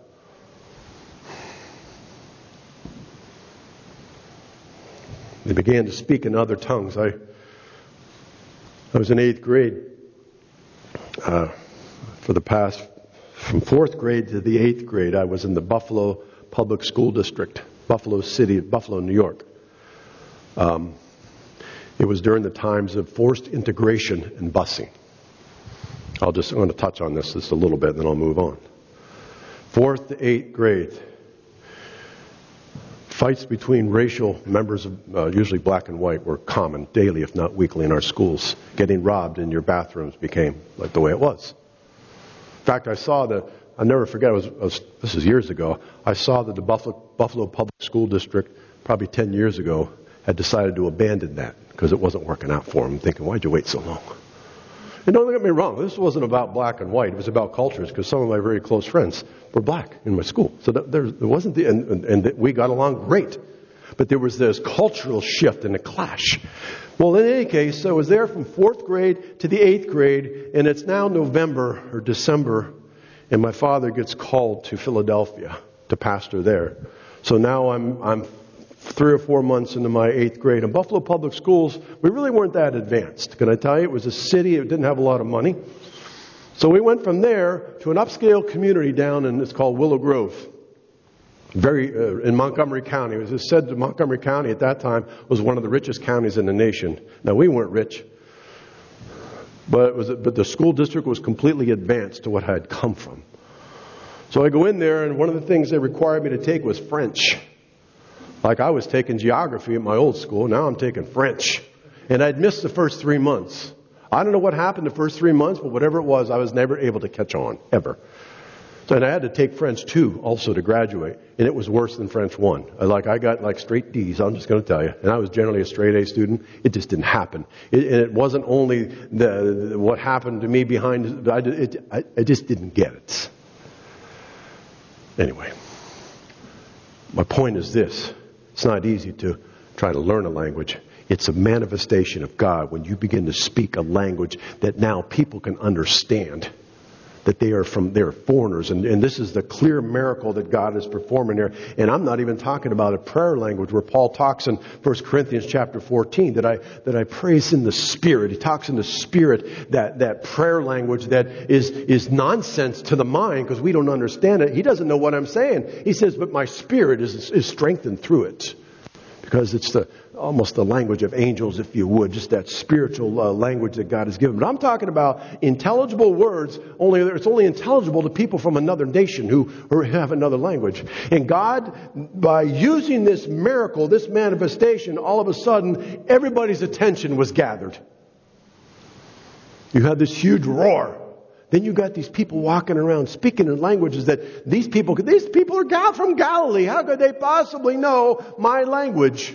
They began to speak in other tongues. I was in 8th grade from 4th grade to the 8th grade. I was in the Buffalo Public School District, Buffalo City, Buffalo, New York. It was during the times of forced integration and busing. I'm going to touch on this just a little bit, and then I'll move on. 4th to 8th grade. Fights between racial members of usually black and white were common daily, if not weekly, in our schools. Getting robbed in your bathrooms became like the way it was. In fact, I'll never forget, this was years ago, I saw that the Buffalo Public School District, probably 10 years ago, had decided to abandon that because it wasn't working out for them. I'm thinking, why'd you wait so long? And don't get me wrong, this wasn't about black and white. It was about cultures because some of my very close friends were black in my school. So there wasn't and we got along great. But there was this cultural shift and a clash. Well, in any case, I was there from 4th grade to the 8th grade, and it's now November or December, and my father gets called to Philadelphia to pastor there. So now I'm 3 or 4 months into my 8th grade. In Buffalo Public Schools, we really weren't that advanced. Can I tell you? It was a city. It didn't have a lot of money. So we went from there to an upscale community down in, it's called Willow Grove. In Montgomery County. It was said that Montgomery County at that time was one of the richest counties in the nation. Now, we weren't rich. But the school district was completely advanced to what I had come from. So I go in there, and one of the things they required me to take was French. Like I was taking geography at my old school, now I'm taking French. And I'd missed the first 3 months. I don't know what happened the first 3 months, but whatever it was, I was never able to catch on, ever. And I had to take French 2 also to graduate. And it was worse than French 1. I got straight D's, I'm just going to tell you. And I was generally a straight A student. It just didn't happen. And it wasn't only what happened to me behind, I just didn't get it. Anyway, my point is this. It's not easy to try to learn a language. It's a manifestation of God when you begin to speak a language that now people can understand. That they're foreigners. And this is the clear miracle that God is performing here. And I'm not even talking about a prayer language where Paul talks in 1 Corinthians chapter 14 that I praise in the Spirit. He talks in the Spirit that prayer language that is nonsense to the mind because we don't understand it. He doesn't know what I'm saying. He says, but my spirit is strengthened through it. Because it's almost the language of angels, if you would, just that spiritual language that God has given. But I'm talking about intelligible words, it's only intelligible to people from another nation who have another language. And God, by using this miracle, this manifestation, all of a sudden, everybody's attention was gathered. You had this huge roar. Then you got these people walking around speaking in languages that these people are from Galilee. How could they possibly know my language?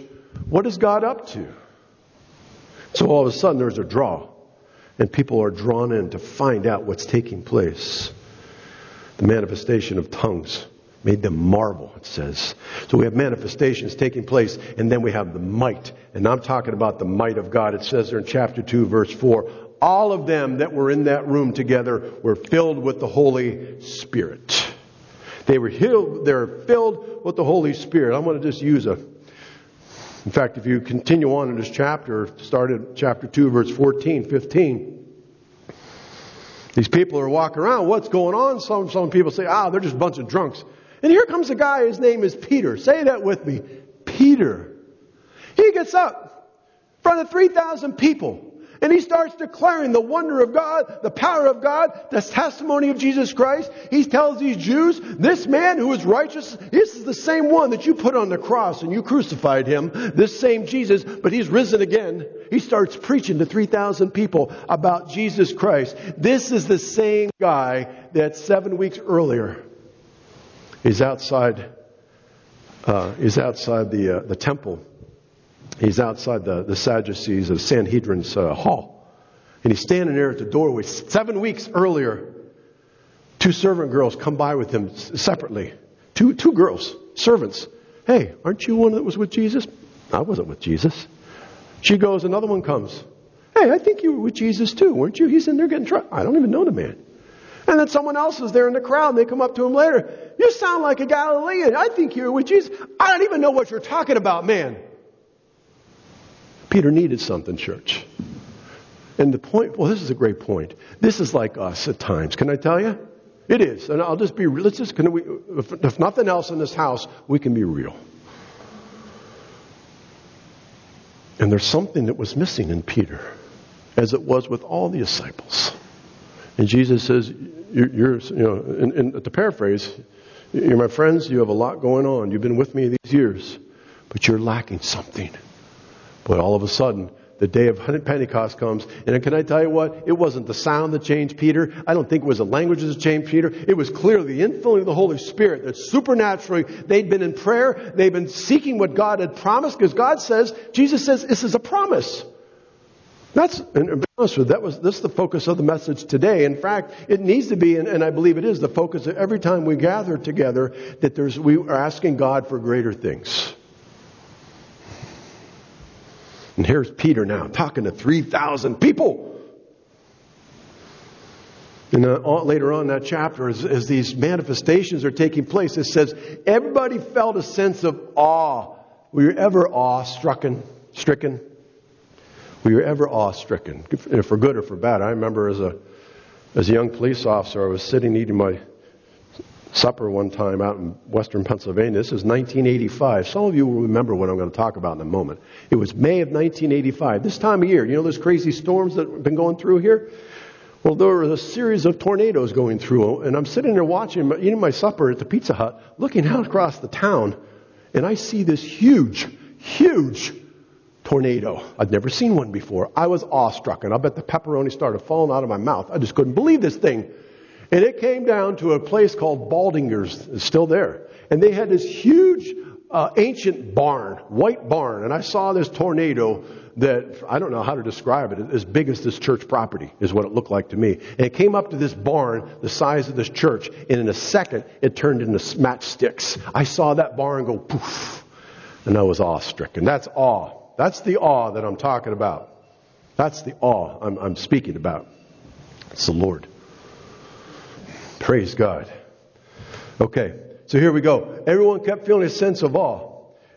What is God up to? So all of a sudden there's a draw. And people are drawn in to find out what's taking place. The manifestation of tongues made them marvel, it says. So we have manifestations taking place, and then we have the might. And I'm talking about the might of God. It says there in chapter 2, verse 4, all of them that were in that room together were filled with the Holy Spirit. They were filled with the Holy Spirit. I'm going to just use in fact, if you continue on in this chapter, start at chapter 2, verse 14, 15. These people are walking around. What's going on? Some people say, they're just a bunch of drunks. And here comes a guy, his name is Peter. Say that with me. Peter. He gets up in front of 3,000 people. And he starts declaring the wonder of God, the power of God, the testimony of Jesus Christ. He tells these Jews, this man who is righteous, this is the same one that you put on the cross and you crucified him. This same Jesus, but he's risen again. He starts preaching to 3,000 people about Jesus Christ. This is the same guy that 7 weeks earlier is outside the temple. He's outside the Sadducees, the Sanhedrin's hall. And he's standing there at the doorway. 7 weeks earlier, 2 servant girls come by with him separately. Two girls, servants. Hey, aren't you one that was with Jesus? I wasn't with Jesus. She goes, another one comes. Hey, I think you were with Jesus too, weren't you? He's in there getting drunk. I don't even know the man. And then someone else is there in the crowd and they come up to him later. You sound like a Galilean. I think you were with Jesus. I don't even know what you're talking about, man. Peter needed something, church. And the point, this is a great point. This is like us at times. Can I tell you? It is. And I'll just be, if nothing else in this house, we can be real. And there's something that was missing in Peter, as it was with all the disciples. And Jesus says, to paraphrase, you're my friends, you have a lot going on. You've been with me these years, but you're lacking something. But all of a sudden, the day of Pentecost comes. And can I tell you what? It wasn't the sound that changed Peter. I don't think it was the languages that changed Peter. It was clearly the infilling of the Holy Spirit that supernaturally, they'd been in prayer. They'd been seeking what God had promised. Because Jesus says, this is a promise. And to be honest with you, this is the focus of the message today. In fact, it needs to be, and I believe it is, the focus of every time we gather together, that we are asking God for greater things. And here's Peter now talking to 3,000 people. And later on in that chapter, as these manifestations are taking place, it says, everybody felt a sense of awe. Were you ever awe-stricken? Were you ever awe-stricken? For good or for bad. I remember as a young police officer, I was sitting eating my supper one time out in western Pennsylvania. This is 1985. Some of you will remember what I'm going to talk about in a moment. It was May of 1985. This time of year, you know those crazy storms that have been going through here? Well, there were a series of tornadoes going through, and I'm sitting there eating my supper at the Pizza Hut, looking out across the town, and I see this huge tornado. I'd never seen one before. I was awestruck, and I'll bet the pepperoni started falling out of my mouth. I just couldn't believe this thing. And it came down to a place called Baldinger's. It's still there. And they had this huge ancient barn, white barn. And I saw this tornado that, I don't know how to describe it, as big as this church property is what it looked like to me. And it came up to this barn, the size of this church. And in a second, it turned into matchsticks. I saw that barn go poof. And I was awe-stricken. That's awe. That's the awe that I'm talking about. That's the awe I'm speaking about. It's the Lord. Praise God. Okay, so here we go. Everyone kept feeling a sense of awe.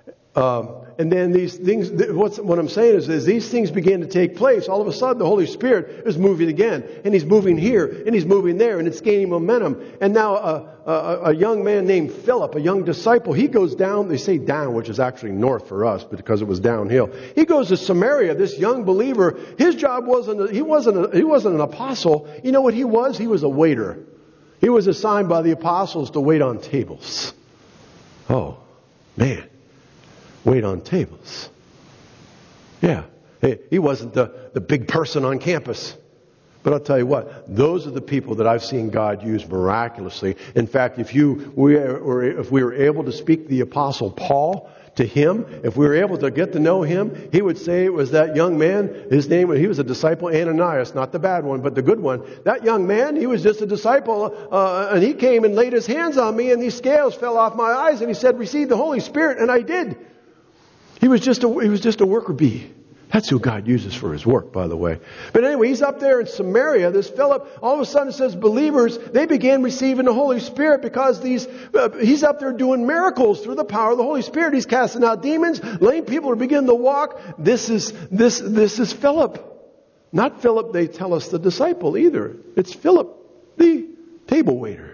And then these things, what I'm saying is, as these things began to take place, all of a sudden the Holy Spirit is moving again. And He's moving here, and He's moving there, and it's gaining momentum. And now a young man named Philip, a young disciple, he goes down, they say down, which is actually north for us, because it was downhill. He goes to Samaria, this young believer. His job he wasn't an apostle. You know what he was? He was a waiter. He was assigned by the apostles to wait on tables. Oh, man. Wait on tables. Yeah. Hey, he wasn't the big person on campus. But I'll tell you what, those are the people that I've seen God use miraculously. In fact, if we were able to speak the Apostle Paul to him, if we were able to get to know him, he would say it was that young man. His name, he was a disciple, Ananias, not the bad one, but the good one. That young man, he was just a disciple, and he came and laid his hands on me, and these scales fell off my eyes, and he said, receive the Holy Spirit, and I did. He was just a worker bee. That's who God uses for his work, by the way. But anyway, he's up there in Samaria. This Philip, all of a sudden it says believers, they began receiving the Holy Spirit because he's up there doing miracles through the power of the Holy Spirit. He's casting out demons. Lame people are beginning to walk. This is Philip. Not Philip, they tell us, the disciple either. It's Philip, the table waiter.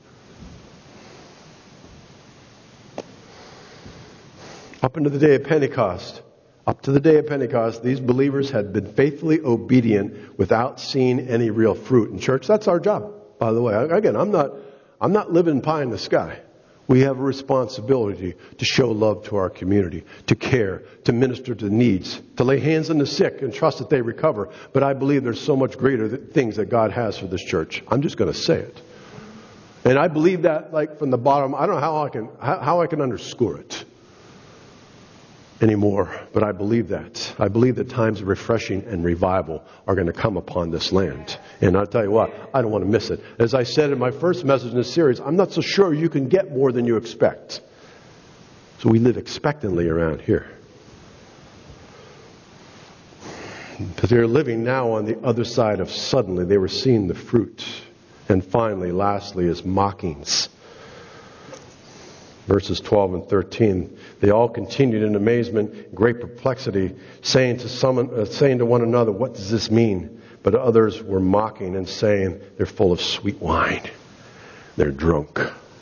Up into the day of Pentecost. Up to the day of Pentecost, these believers had been faithfully obedient without seeing any real fruit. In church, that's our job, by the way. Again, I'm not living pie in the sky. We have a responsibility to show love to our community, to care, to minister to needs, to lay hands on the sick and trust that they recover. But I believe there's so much greater things that God has for this church. I'm just going to say it. And I believe that like from the bottom. I don't know how I can underscore it anymore, but I believe that. I believe that times of refreshing and revival are going to come upon this land. And I'll tell you what, I don't want to miss it. As I said in my first message in this series, I'm not so sure you can get more than you expect. So we live expectantly around here. But they're living now on the other side of suddenly. They were seeing the fruit. And finally, lastly, is mockings. Verses 12 and 13, they all continued in amazement, great perplexity, saying to one another, what does this mean? But others were mocking and saying, they're full of sweet wine. They're drunk.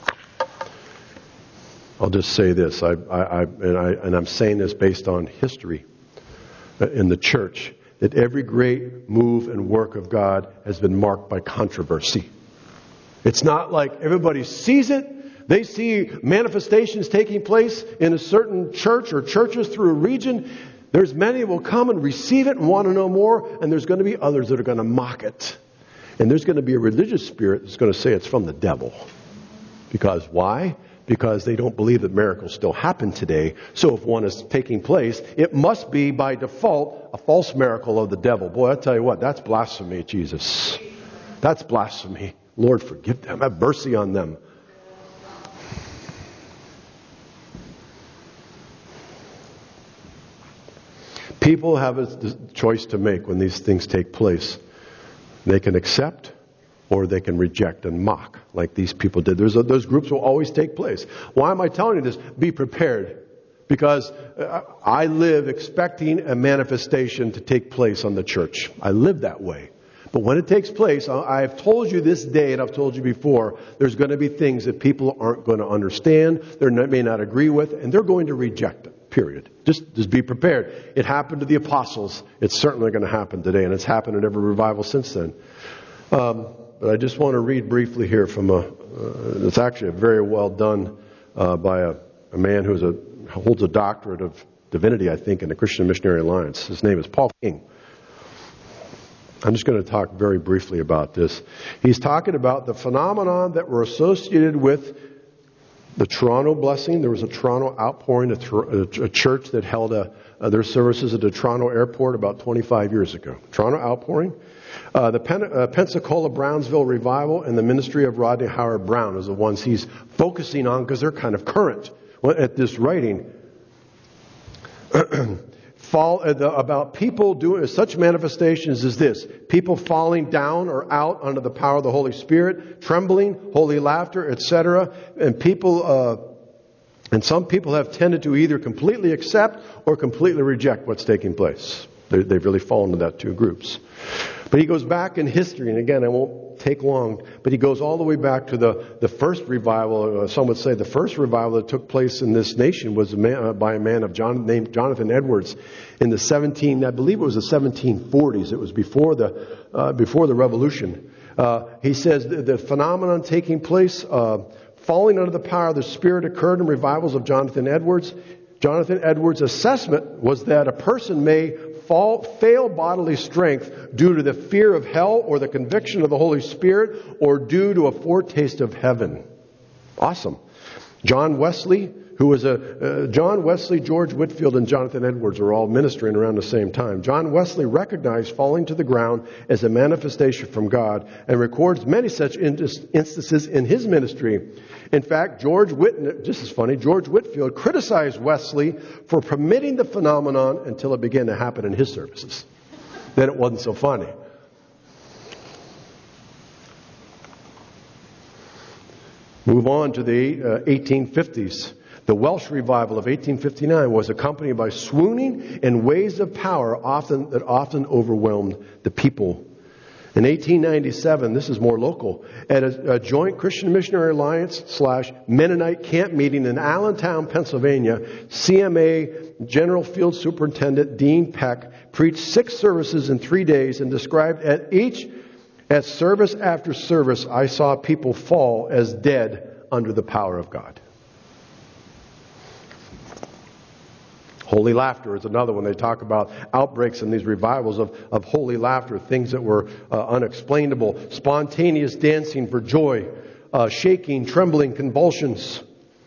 I'll just say this, and I'm saying this based on history in the church, that every great move and work of God has been marked by controversy. It's not like everybody sees it. They see manifestations taking place in a certain church or churches through a region. There's many who will come and receive it and want to know more. And there's going to be others that are going to mock it. And there's going to be a religious spirit that's going to say it's from the devil. Because why? Because they don't believe that miracles still happen today. So if one is taking place, it must be by default a false miracle of the devil. Boy, I tell you what, that's blasphemy, Jesus. That's blasphemy. Lord, forgive them. Have mercy on them. People have a choice to make when these things take place. They can accept or they can reject and mock like these people did. Those groups will always take place. Why am I telling you this? Be prepared. Because I live expecting a manifestation to take place on the church. I live that way. But when it takes place, I have told you this day and I've told you before, there's going to be things that people aren't going to understand, they may not agree with, and they're going to reject it. Period. Just be prepared. It happened to the apostles. It's certainly going to happen today, and it's happened in every revival since then. But I just want to read briefly here from it's actually a very well done by a man who holds a doctorate of divinity, I think, in the Christian Missionary Alliance. His name is Paul King. I'm just going to talk very briefly about this. He's talking about the phenomenon that were associated with the Toronto blessing. There was a Toronto outpouring, a church that held their services at the Toronto airport about 25 years ago. Toronto outpouring. The Pensacola Brownsville revival and the ministry of Rodney Howard Brown is the ones he's focusing on because they're kind of current at this writing. About people doing such manifestations as this. People falling down or out under the power of the Holy Spirit, trembling, holy laughter, etc. And some people have tended to either completely accept or completely reject what's taking place. They've really fallen into that two groups. But he goes back in history, and again, I won't take long, but he goes all the way back to the first revival. Some would say the first revival that took place in this nation was by a man named Jonathan Edwards in the 1740s. It was before the Revolution. He says the phenomenon taking place, falling under the power of the Spirit, occurred in revivals of Jonathan Edwards. Jonathan Edwards' assessment was that a person may fail bodily strength due to the fear of hell or the conviction of the Holy Spirit or due to a foretaste of heaven. Awesome. John Wesley who was John Wesley, George Whitefield, and Jonathan Edwards were all ministering around the same time. John Wesley recognized falling to the ground as a manifestation from God and records many such instances in his ministry. In fact, George Whitefield criticized Wesley for permitting the phenomenon until it began to happen in his services. Then it wasn't so funny. Move on to the 1850s. The Welsh revival of 1859 was accompanied by swooning and waves of power that often overwhelmed the people. In 1897, this is more local, at a joint Christian Missionary Alliance / Mennonite camp meeting in Allentown, Pennsylvania, CMA General Field Superintendent Dean Peck preached 6 services in 3 days and described at service after service, I saw people fall as dead under the power of God. Holy laughter is another one. They talk about outbreaks in these revivals of holy laughter, things that were unexplainable, spontaneous dancing for joy, shaking, trembling, convulsions,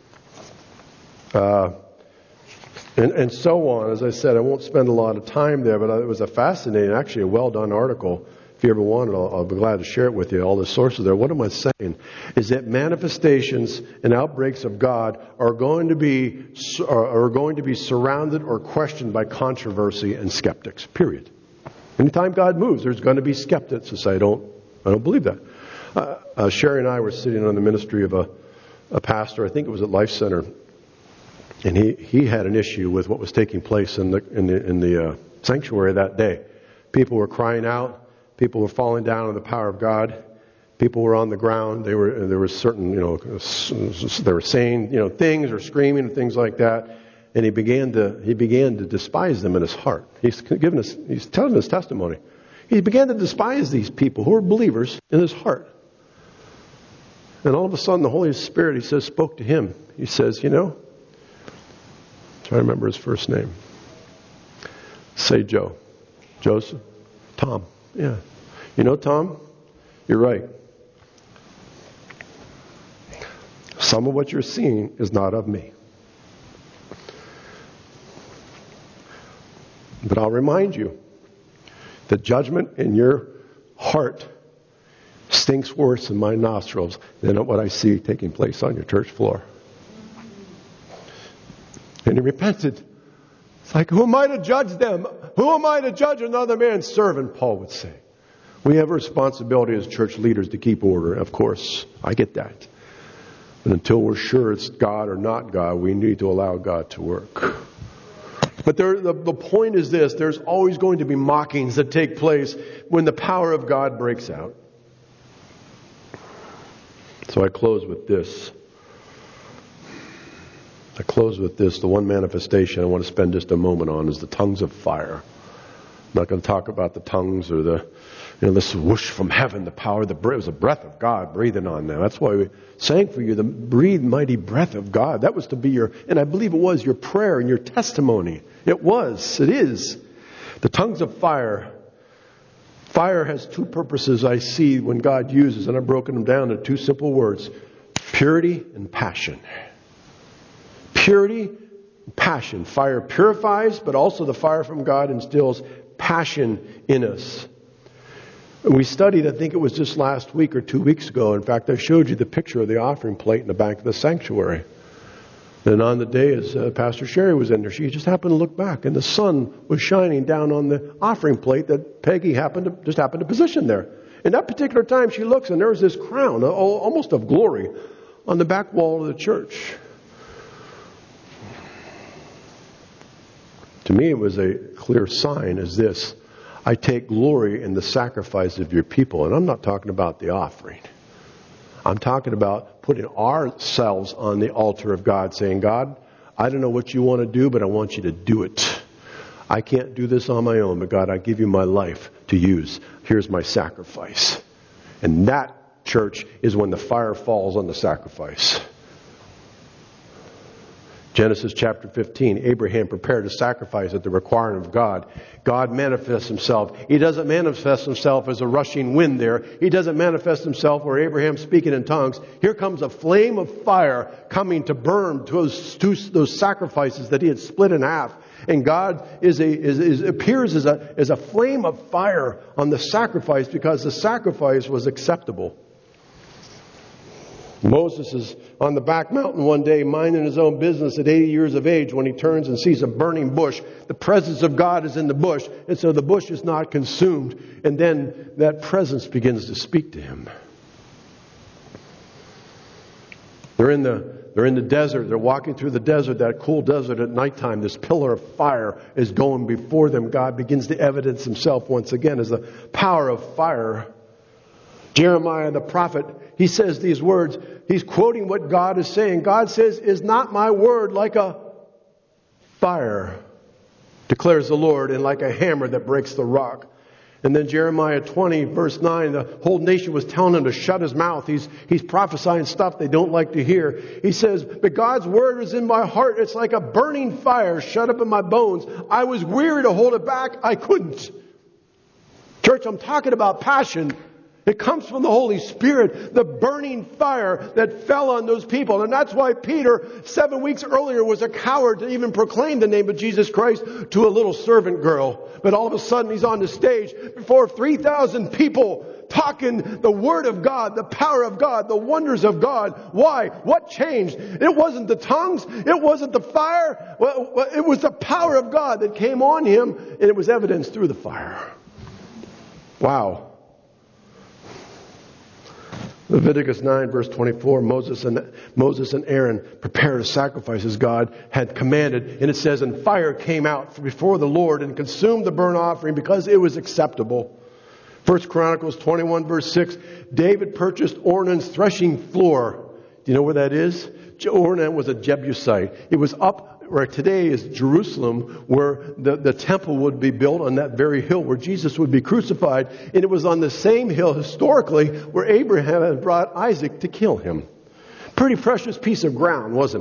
and so on. As I said, I won't spend a lot of time there, but it was a fascinating, actually a well-done article. If you ever want it, I'll be glad to share it with you, all the sources there. What am I saying? Is that manifestations and outbreaks of God are going to be surrounded or questioned by controversy and skeptics, period. Anytime God moves, there's going to be skeptics who say, I don't believe that. Sherry and I were sitting on the ministry of a pastor, I think it was at Life Center, and he had an issue with what was taking place in the sanctuary that day. People were crying out. People were falling down in the power of God. People were on the ground. There were certain, they were saying, things or screaming and things like that. And he began to despise them in his heart. He's telling his testimony. He began to despise these people who were believers in his heart. And all of a sudden, the Holy Spirit, he says, spoke to him. He says, try to remember his first name. Say Joe. Joseph. Tom. Yeah. Tom, you're right. Some of what you're seeing is not of me. But I'll remind you that judgment in your heart stinks worse in my nostrils than what I see taking place on your church floor. And he repented. It's like, who am I to judge them? Who am I to judge another man's servant, Paul would say. We have a responsibility as church leaders to keep order. Of course, I get that. But until we're sure it's God or not God, we need to allow God to work. But the point is this, there's always going to be mockings that take place when the power of God breaks out. So I close with this. The one manifestation I want to spend just a moment on is the tongues of fire. I'm not going to talk about the tongues or this whoosh from heaven, the power, it was the breath of God breathing on them. That's why we sang for you, the breathe mighty breath of God. That was to be and I believe it was your prayer and your testimony. It is. The tongues of fire. Fire has 2 purposes I see when God uses, and I've broken them down into 2 simple words. Purity and passion. Purity, passion. Fire purifies, but also the fire from God instills passion in us. We studied, I think it was just last week or 2 weeks ago. In fact, I showed you the picture of the offering plate in the back of the sanctuary. And on the day as Pastor Sherry was in there, she just happened to look back, and the sun was shining down on the offering plate that Peggy happened to position there. And that particular time she looks, and there's this crown, almost of glory, on the back wall of the church. To me, it was a clear sign as this. I take glory in the sacrifice of your people. And I'm not talking about the offering. I'm talking about putting ourselves on the altar of God, saying, God, I don't know what you want to do, but I want you to do it. I can't do this on my own, but God, I give you my life to use. Here's my sacrifice. And that, church, is when the fire falls on the sacrifice. Genesis chapter 15, Abraham prepared a sacrifice at the requirement of God. God manifests himself. He doesn't manifest himself as a rushing wind there. He doesn't manifest himself where Abraham's speaking in tongues. Here comes a flame of fire coming to burn those sacrifices that he had split in half. And God appears as a flame of fire on the sacrifice because the sacrifice was acceptable. Moses is on the back mountain one day minding his own business at 80 years of age when he turns and sees a burning bush. The presence of God is in the bush, and so the bush is not consumed. And then that presence begins to speak to him. They're in the desert. They're walking through the desert, that cool desert at nighttime. This pillar of fire is going before them. God begins to evidence himself once again as the power of fire. Jeremiah the prophet, he says these words. He's quoting what God is saying. God says, "Is not my word like a fire, declares the Lord, and like a hammer that breaks the rock?" And then Jeremiah 20, verse 9, the whole nation was telling him to shut his mouth. He's prophesying stuff they don't like to hear. He says, "But God's word is in my heart. It's like a burning fire shut up in my bones. I was weary to hold it back. I couldn't." Church, I'm talking about passion. It comes from the Holy Spirit, the burning fire that fell on those people. And that's why Peter, 7 weeks earlier, was a coward to even proclaim the name of Jesus Christ to a little servant girl. But all of a sudden he's on the stage before 3,000 people talking the Word of God, the power of God, the wonders of God. Why? What changed? It wasn't the tongues. It wasn't the fire. Well, it was the power of God that came on him, and it was evidenced through the fire. Wow. Leviticus 9 verse 24, Moses and Aaron prepared a sacrifice as God had commanded. And it says, "And fire came out before the Lord and consumed the burnt offering because it was acceptable." 1 Chronicles 21 verse 6, David purchased Ornan's threshing floor. Do you know where that is? Ornan was a Jebusite. It was up where today is Jerusalem, where the temple would be built on that very hill where Jesus would be crucified. And it was on the same hill historically where Abraham had brought Isaac to kill him. Pretty precious piece of ground, wasn't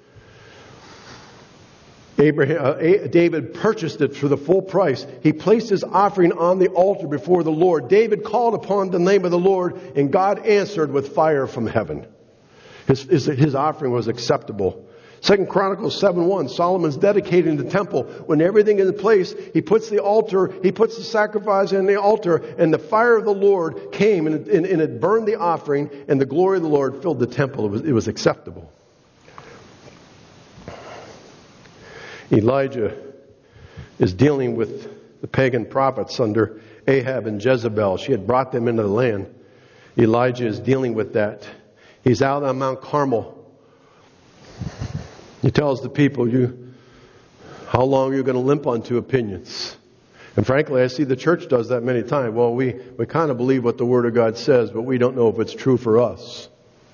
it? David purchased it for the full price. He placed his offering on the altar before the Lord. David called upon the name of the Lord, and God answered with fire from heaven. His offering was acceptable. 2 Chronicles 7:1, Solomon's dedicating the temple. When everything is in place, he puts the altar, he puts the sacrifice in the altar, and the fire of the Lord came and it burned the offering, and the glory of the Lord filled the temple. It was acceptable. Elijah is dealing with the pagan prophets under Ahab and Jezebel. She had brought them into the land. Elijah is dealing with that. He's out on Mount Carmel. He tells the people, how long are you going to limp on two opinions? And frankly, I see the church does that many times. Well, we kind of believe what the Word of God says, but we don't know if it's true for us.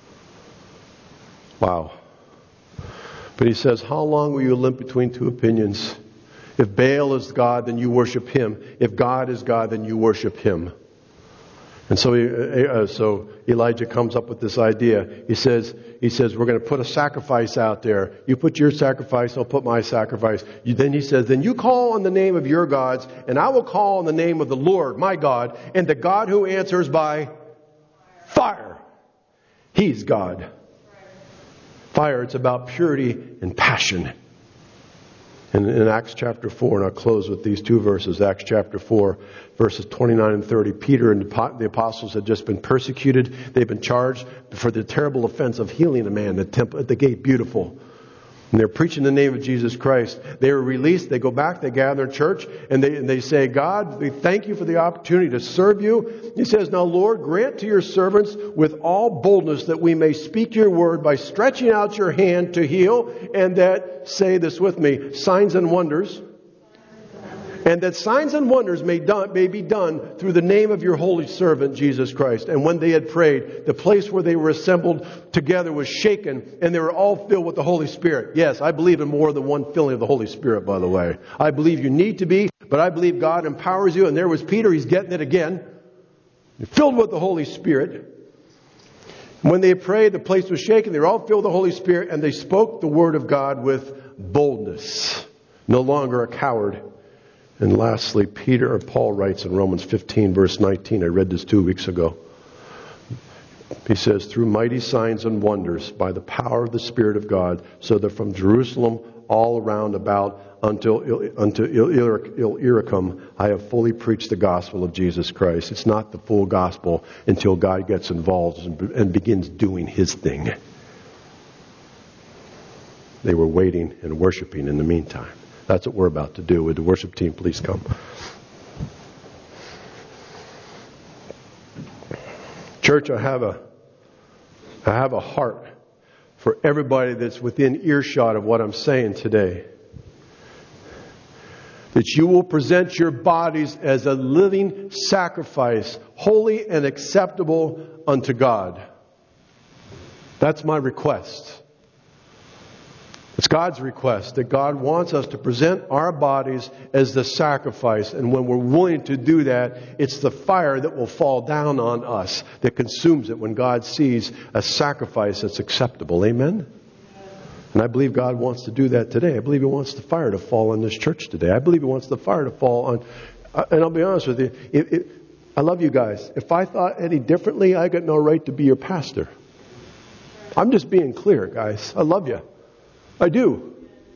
Wow. But he says, how long will you limp between two opinions? If Baal is God, then you worship him. If God is God, then you worship him. And so Elijah comes up with this idea. He says, we're going to put a sacrifice out there. You put your sacrifice, I'll put my sacrifice. Then he says, then you call on the name of your gods, and I will call on the name of the Lord, my God, and the God who answers by fire. He's God. Fire, it's about purity and passion. And in Acts chapter 4, and I'll close with these two verses, Acts chapter 4, verses 29 and 30. Peter and the apostles had just been persecuted. They've been charged for the terrible offense of healing a man at the gate, beautiful. And they're preaching the name of Jesus Christ. They were released. They go back. They gather in church. And they say, God, we thank you for the opportunity to serve you. He says, now, Lord, grant to your servants with all boldness that we may speak your word by stretching out your hand to heal. And that, say this with me, signs and wonders. And that signs and wonders may be done through the name of your holy servant, Jesus Christ. And when they had prayed, the place where they were assembled together was shaken, and they were all filled with the Holy Spirit. Yes, I believe in more than one filling of the Holy Spirit, by the way. I believe you need to be, but I believe God empowers you. And there was Peter, he's getting it again. You're filled with the Holy Spirit. When they prayed, the place was shaken. They were all filled with the Holy Spirit, and they spoke the word of God with boldness. No longer a coward. And lastly, Paul writes in Romans 15, verse 19. I read this 2 weeks ago. He says, through mighty signs and wonders, by the power of the Spirit of God, so that from Jerusalem all around about unto Illyricum, I have fully preached the gospel of Jesus Christ. It's not the full gospel until God gets involved and begins doing His thing. They were waiting and worshiping in the meantime. That's what we're about to do. Would the worship team please come? Church, I have a heart for everybody that's within earshot of what I'm saying today. That you will present your bodies as a living sacrifice, holy and acceptable unto God. That's my request. It's God's request that God wants us to present our bodies as the sacrifice. And when we're willing to do that, it's the fire that will fall down on us that consumes it when God sees a sacrifice that's acceptable. Amen? And I believe God wants to do that today. I believe He wants the fire to fall on this church today. I believe He wants the fire to fall on... And I'll be honest with you. I love you guys. If I thought any differently, I got no right to be your pastor. I'm just being clear, guys. I love you. I do.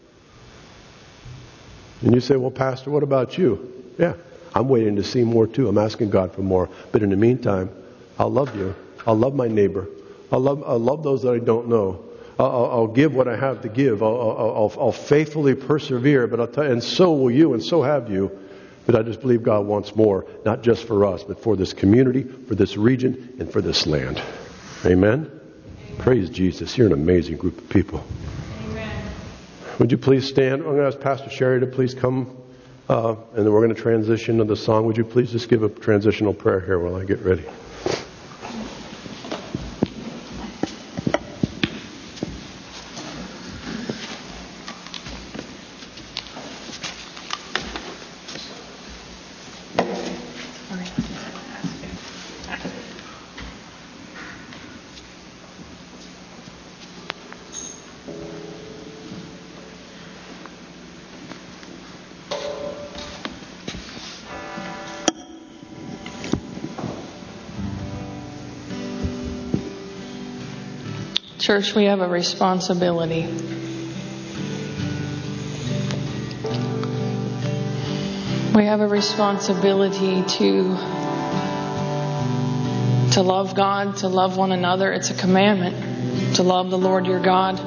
And you say, well, Pastor, what about you? Yeah, I'm waiting to see more too. I'm asking God for more. But in the meantime, I'll love you. I'll love my neighbor. I'll love those that I don't know. I'll give what I have to give. I'll faithfully persevere. But I'll tell you, and so will you, and so have you. But I just believe God wants more, not just for us, but for this community, for this region, and for this land. Amen? Praise Jesus. You're an amazing group of people. Would you please stand? I'm going to ask Pastor Sherry to please come, and then we're going to transition to the song. Would you please just give a transitional prayer here while I get ready? Church, we have a responsibility. We have a responsibility to love God, to love one another. It's a commandment to love the Lord your God.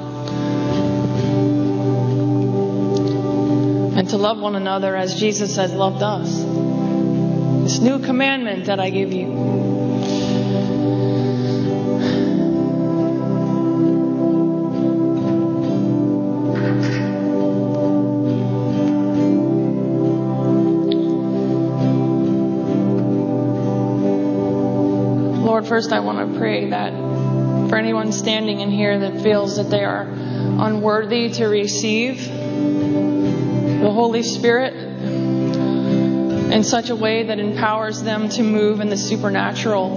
And to love one another as Jesus has loved us. This new commandment that I give you. Lord, first I want to pray that for anyone standing in here that feels that they are unworthy to receive the Holy Spirit in such a way that empowers them to move in the supernatural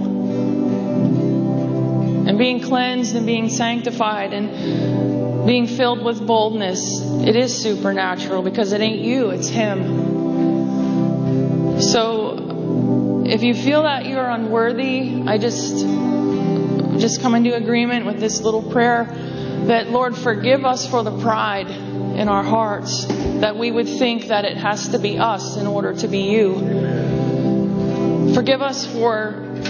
and being cleansed and being sanctified and being filled with boldness. It is supernatural because it ain't you, it's Him. So if you feel that you are unworthy, I just come into agreement with this little prayer that, Lord, forgive us for the pride in our hearts, that we would think that it has to be us in order to be you. Forgive us for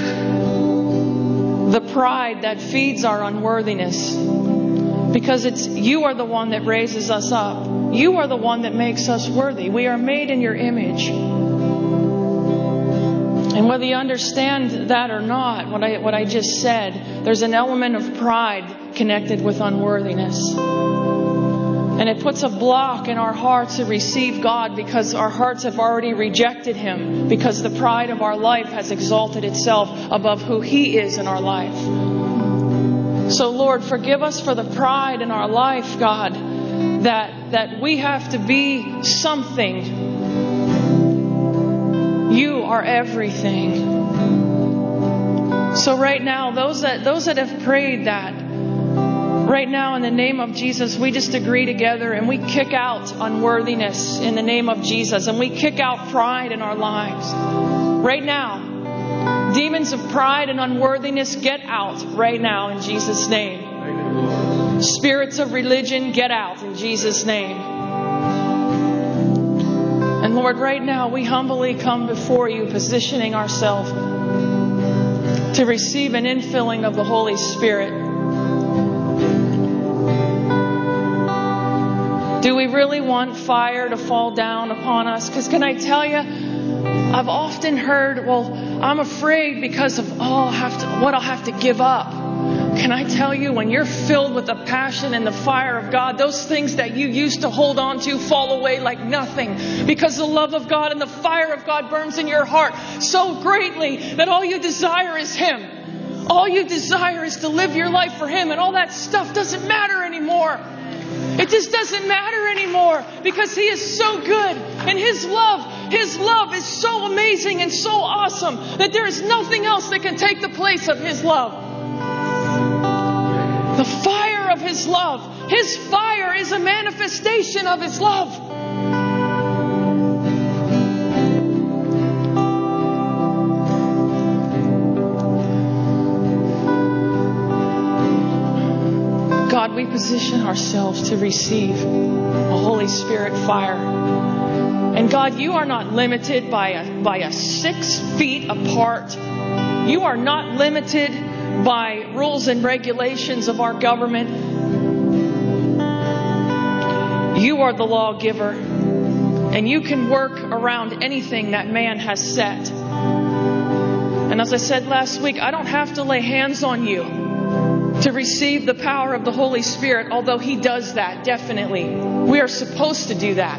the pride that feeds our unworthiness, because it's you are the one that raises us up. You are the one that makes us worthy. We are made in your image. And whether you understand that or not, what I just said, there's an element of pride connected with unworthiness. And it puts a block in our hearts to receive God because our hearts have already rejected Him, because the pride of our life has exalted itself above who He is in our life. So Lord, forgive us for the pride in our life, God, that we have to be something. You are everything. So right now, those that have prayed that, right now in the name of Jesus, we just agree together and we kick out unworthiness in the name of Jesus, and we kick out pride in our lives. Right now, demons of pride and unworthiness, get out right now in Jesus' name. Spirits of religion, get out in Jesus' name. And Lord, right now we humbly come before you, positioning ourselves to receive an infilling of the Holy Spirit. Do we really want fire to fall down upon us? Because can I tell you, I've often heard, well, I'm afraid because of what I'll have to give up. Can I tell you, when you're filled with the passion and the fire of God, those things that you used to hold on to fall away like nothing, because the love of God and the fire of God burns in your heart so greatly that all you desire is Him. All you desire is to live your life for Him, and all that stuff doesn't matter anymore. It just doesn't matter anymore, because He is so good, and His love is so amazing and so awesome that there is nothing else that can take the place of His love. The fire of His love. His fire is a manifestation of His love. God, we position ourselves to receive a Holy Spirit fire. And God, you are not limited by a 6 feet apart. You are not limited by rules and regulations of our government. You are the lawgiver, and you can work around anything that man has set. And as I said last week, I don't have to lay hands on you to receive the power of the Holy Spirit, although He does that, definitely. We are supposed to do that.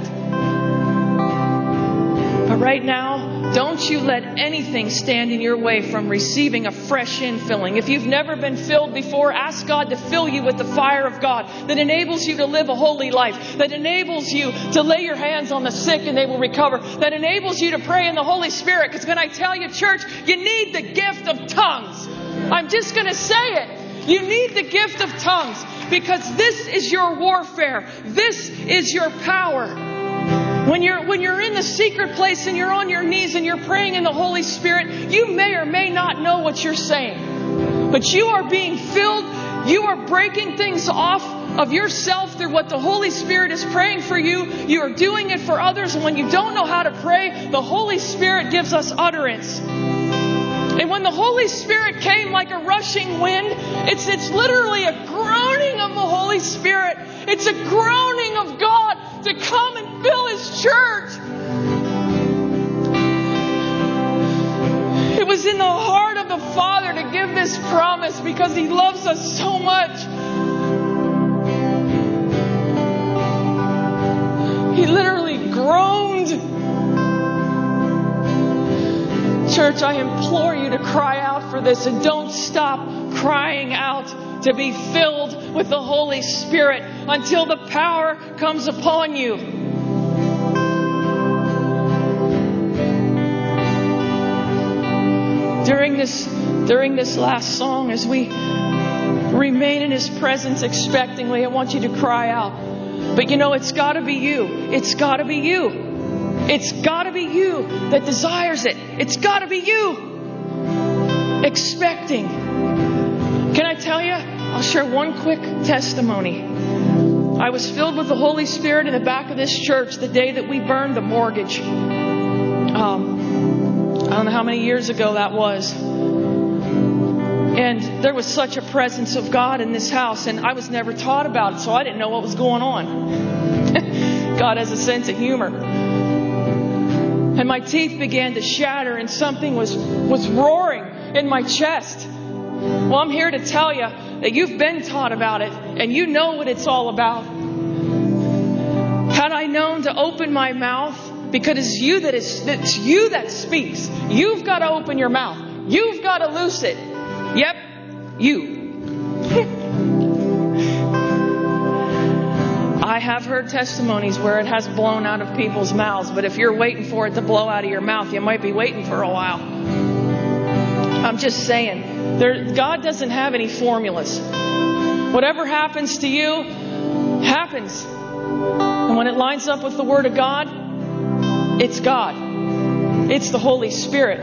But right now, don't you let anything stand in your way from receiving a fresh infilling. If you've never been filled before, ask God to fill you with the fire of God that enables you to live a holy life, that enables you to lay your hands on the sick and they will recover, that enables you to pray in the Holy Spirit. Because can I tell you, church, you need the gift of tongues. I'm just going to say it. You need the gift of tongues, because this is your warfare. This is your power. When you're in the secret place and you're on your knees and you're praying in the Holy Spirit, you may or may not know what you're saying. But you are being filled. You are breaking things off of yourself through what the Holy Spirit is praying for you. You are doing it for others. And when you don't know how to pray, the Holy Spirit gives us utterance. And when the Holy Spirit came like a rushing wind, it's literally a groaning of the Holy Spirit. It's a groaning of God to come and fill His church. It was in the heart of the Father to give this promise because He loves us so much. He literally groaned. Church, I implore you to cry out for this, and don't stop crying out to be filled with the Holy Spirit until the power comes upon you. During this last song, as we remain in His presence expectingly, I want you to cry out. But it's got to be you. It's got to be you. It's got to be you that desires it. It's got to be you. Expecting. Can I tell you? I'll share one quick testimony. I was filled with the Holy Spirit in the back of this church the day that we burned the mortgage. I don't know how many years ago that was. And there was such a presence of God in this house, and I was never taught about it, so I didn't know what was going on. God has a sense of humor. And my teeth began to shatter, and something was roaring in my chest. Well, I'm here to tell you that you've been taught about it, and you know what it's all about. Had I known to open my mouth, because it's you that speaks. You've got to open your mouth. You've got to loose it. Yep, you. I have heard testimonies where it has blown out of people's mouths, but if you're waiting for it to blow out of your mouth, you might be waiting for a while. I'm just saying, God doesn't have any formulas. Whatever happens to you, happens. And when it lines up with the Word of God, it's God. It's the Holy Spirit.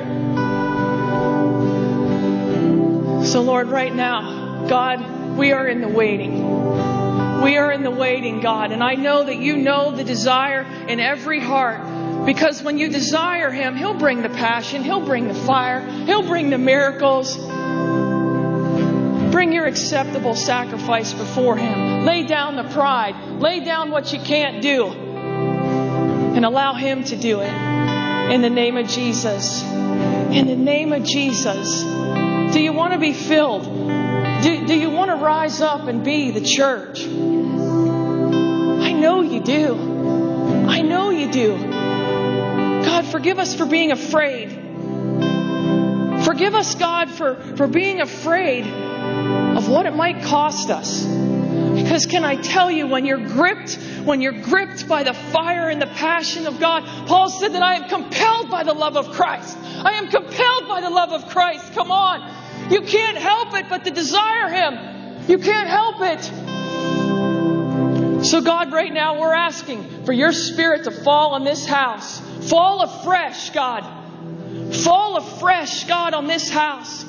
So Lord, right now, God, we are in the waiting. We are in the waiting, God. And I know that you know the desire in every heart. Because when you desire Him, He'll bring the passion. He'll bring the fire. He'll bring the miracles. Bring your acceptable sacrifice before Him. Lay down the pride. Lay down what you can't do. And allow Him to do it. In the name of Jesus. In the name of Jesus. Do you want to be filled? Do you want to rise up and be the church? I know you do. I know you do. God, forgive us for being afraid. Forgive us, God, for being afraid of what it might cost us. Because can I tell you, when you're gripped by the fire and the passion of God, Paul said that I am compelled by the love of Christ. I am compelled by the love of Christ. Come on. You can't help it but to desire Him. You can't help it. So God, right now we're asking for your Spirit to fall on this house. Fall afresh, God. Fall afresh, God, on this house.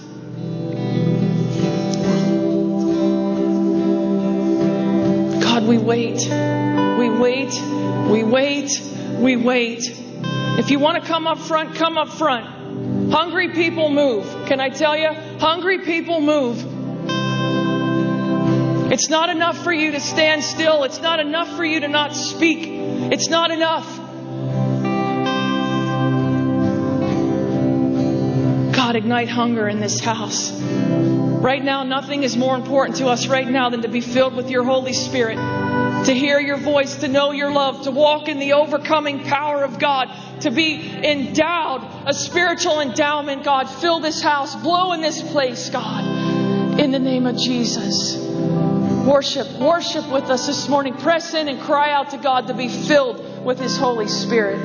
God, we wait. We wait. We wait. We wait. If you want to come up front, come up front. Hungry people move. Can I tell you? Hungry people move. It's not enough for you to stand still. It's not enough for you to not speak. It's not enough. God, ignite hunger in this house. Right now, nothing is more important to us right now than to be filled with your Holy Spirit. To hear your voice, to know your love, to walk in the overcoming power of God, to be endowed, a spiritual endowment, God. Fill this house, blow in this place, God, in the name of Jesus. Worship with us this morning. Press in and cry out to God to be filled with His Holy Spirit.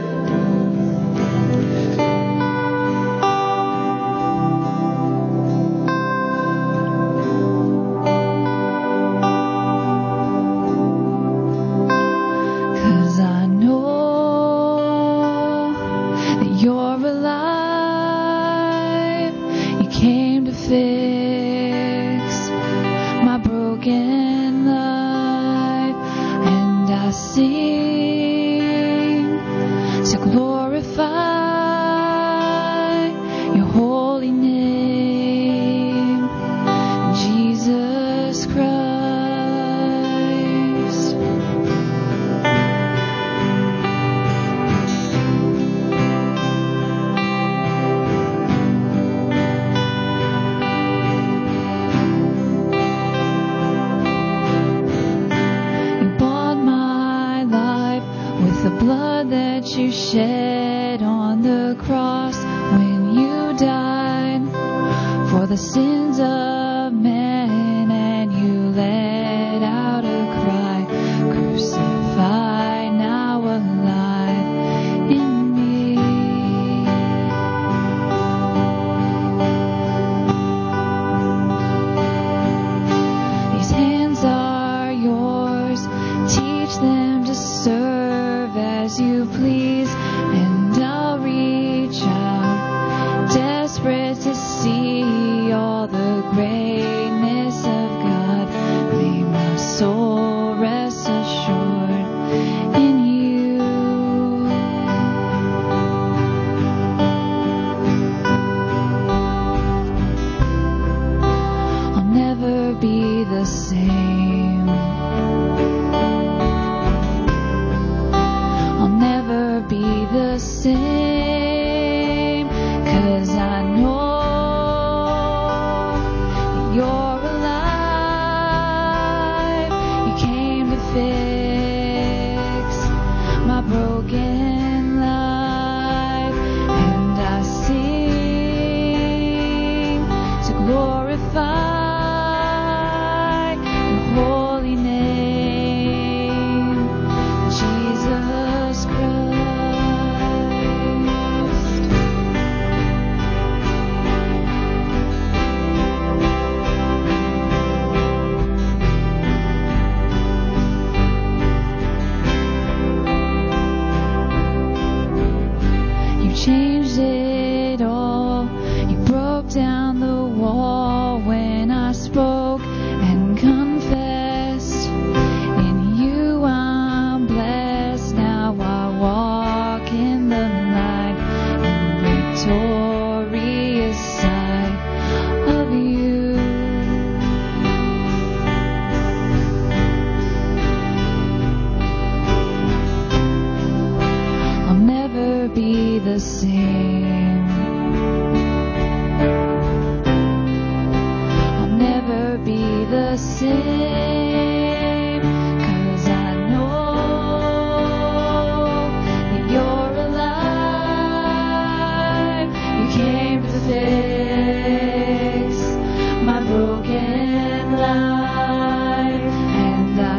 broken life, and I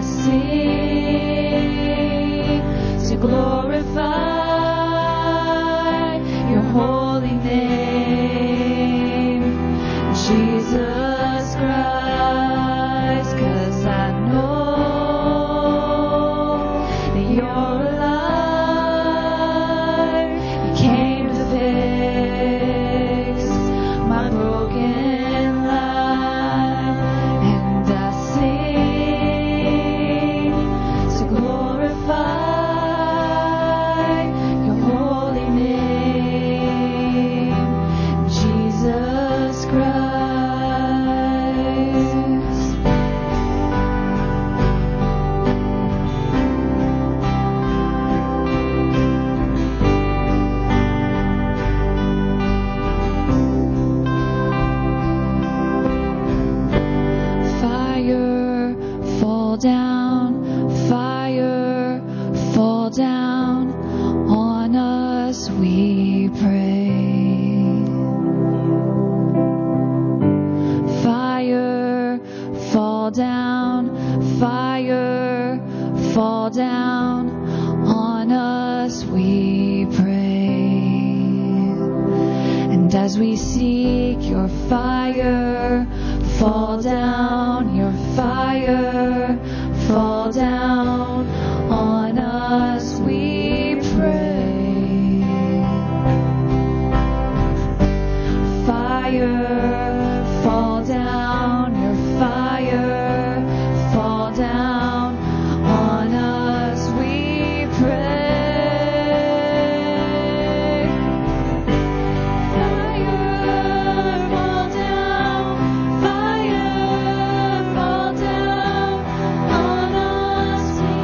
sing to glorify your holy name, Jesus Christ, 'cause I know that you're alive. You came to fix my broken life, and I sing to glorify your holy name, Jesus Christ. Fire, fall down on us, we pray. Fire, fall down on us, we pray. And as we seek your fire, fall down, your fire, fall down on us, we pray. Fire, fall down, your fire, fall down on us, we pray. Fire, fall down on us, we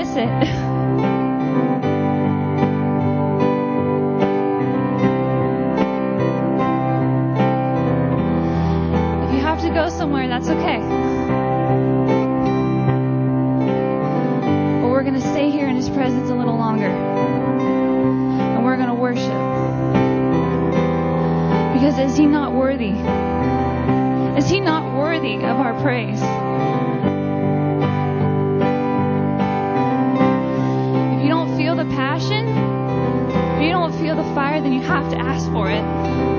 miss it. If you have to go somewhere, that's okay. But we're going to stay here in His presence a little longer. And we're going to worship. Because is He not worthy? Is He not worthy of our praise? If you don't feel the passion, if you don't feel the fire, then you have to ask for it.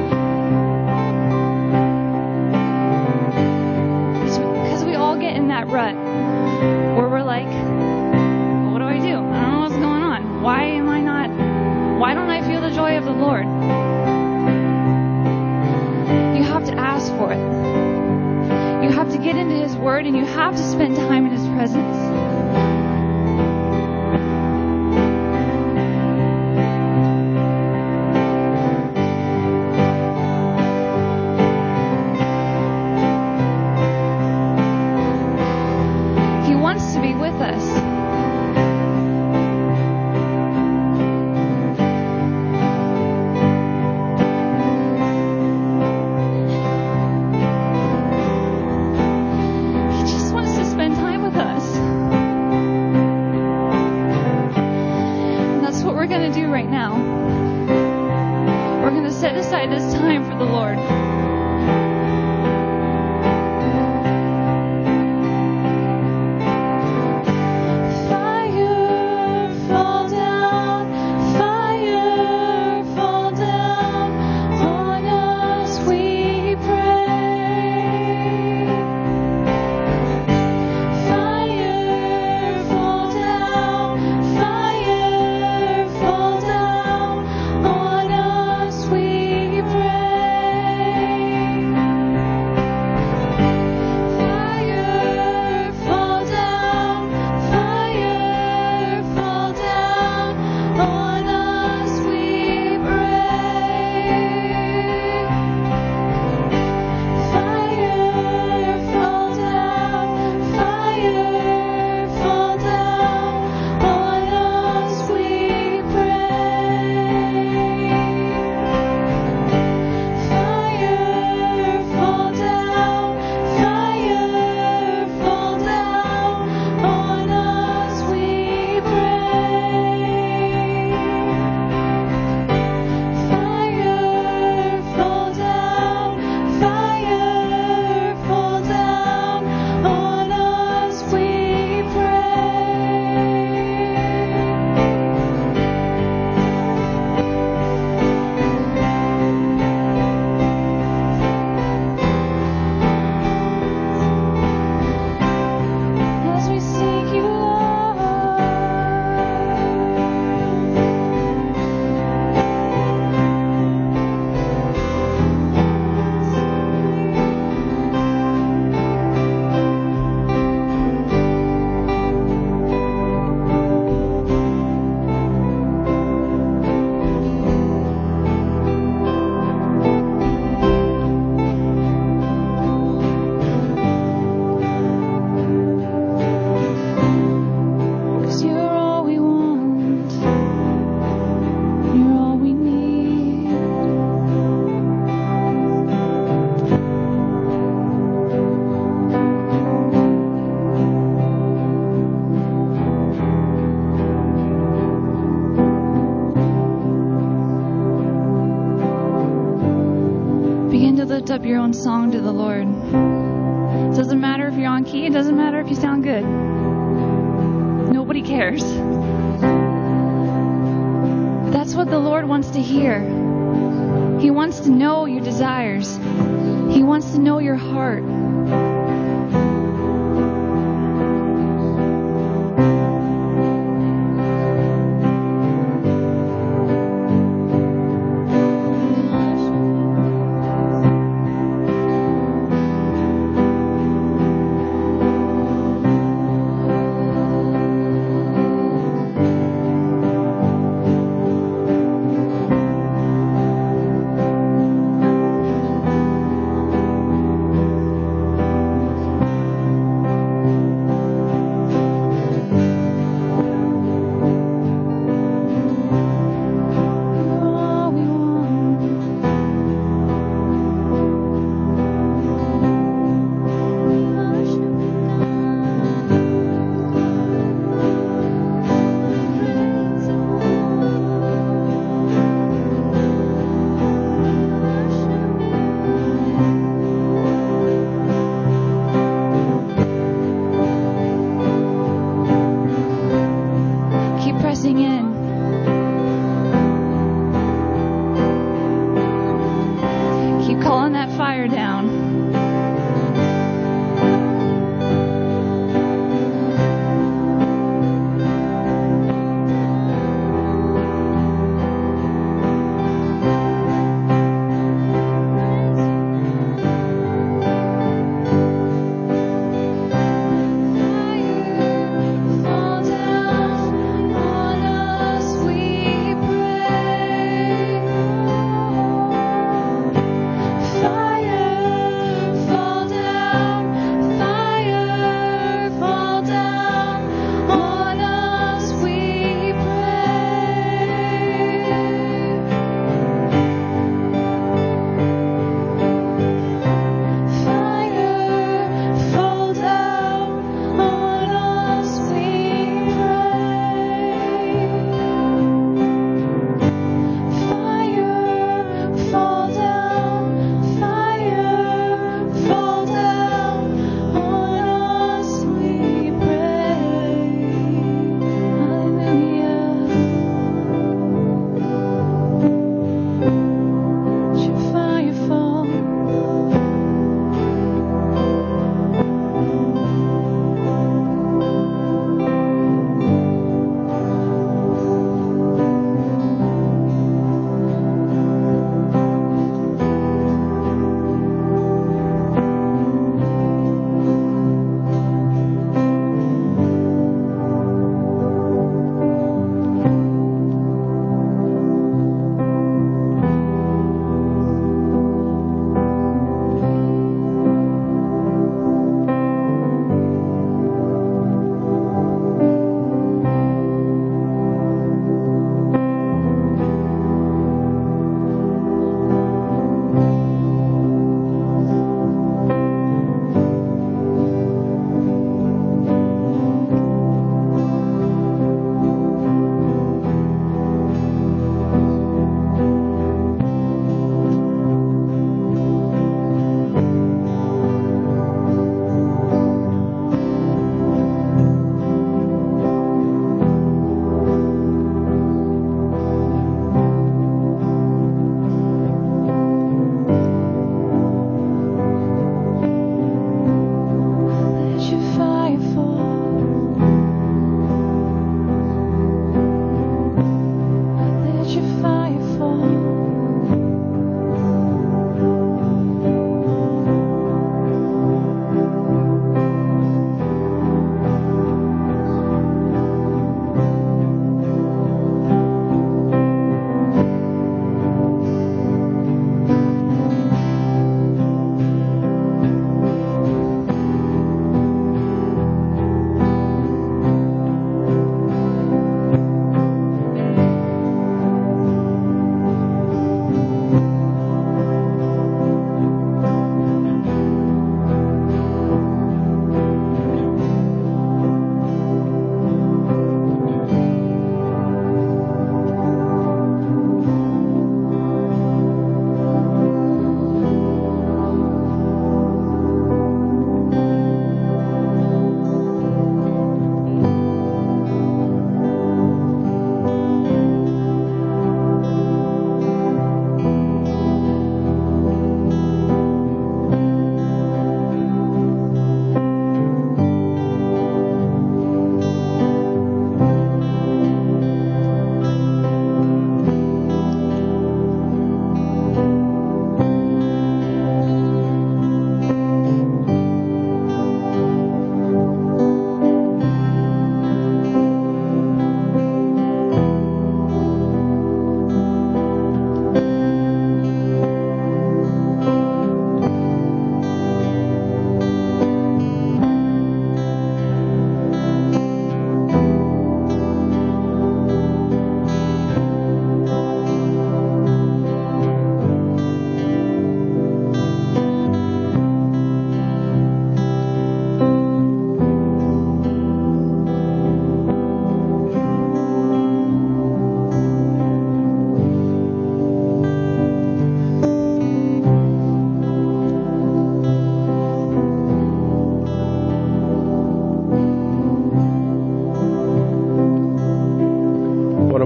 Because we all get in that rut where we're like, what do I do? I don't know what's going on. Why don't I feel the joy of the Lord? You have to ask for it. You have to get into His Word, and you have to spend time in His presence. He wants to be with us. This time for the Lord. Fire fall down on us, we pray. Fire fall down on us, we lift up your own song to the Lord. It doesn't matter if you're on key. It doesn't matter if you sound good. Nobody cares. That's what the Lord wants to hear. He wants to know your desires. He wants to know your heart.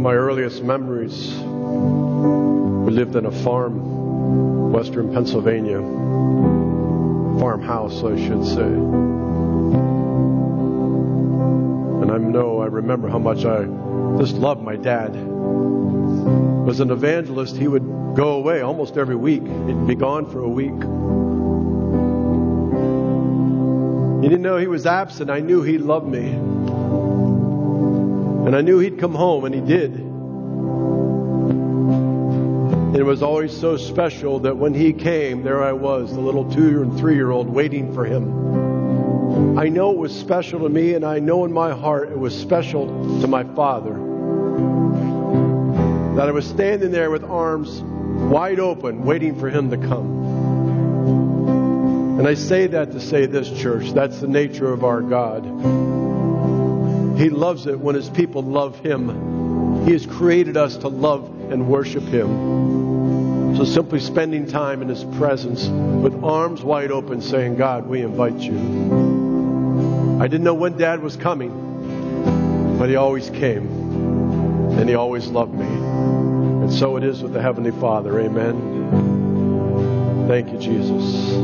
of my earliest memories, we lived in a farm, western Pennsylvania, farmhouse, I should say. And I remember how much I just loved my dad. Was an evangelist. He would go away almost every week. He'd be gone for a week. You didn't know he was absent. I knew he loved me. And I knew he'd come home, and he did. And it was always so special that when he came, there I was, the little 2- and 3-year-old waiting for him. I know it was special to me, and I know in my heart it was special to my father. That I was standing there with arms wide open, waiting for him to come. And I say that to say this, church, that's the nature of our God. He loves it when His people love Him. He has created us to love and worship Him. So simply spending time in His presence with arms wide open saying, God, we invite you. I didn't know when Dad was coming, but He always came. And He always loved me. And so it is with the Heavenly Father. Amen. Thank you, Jesus.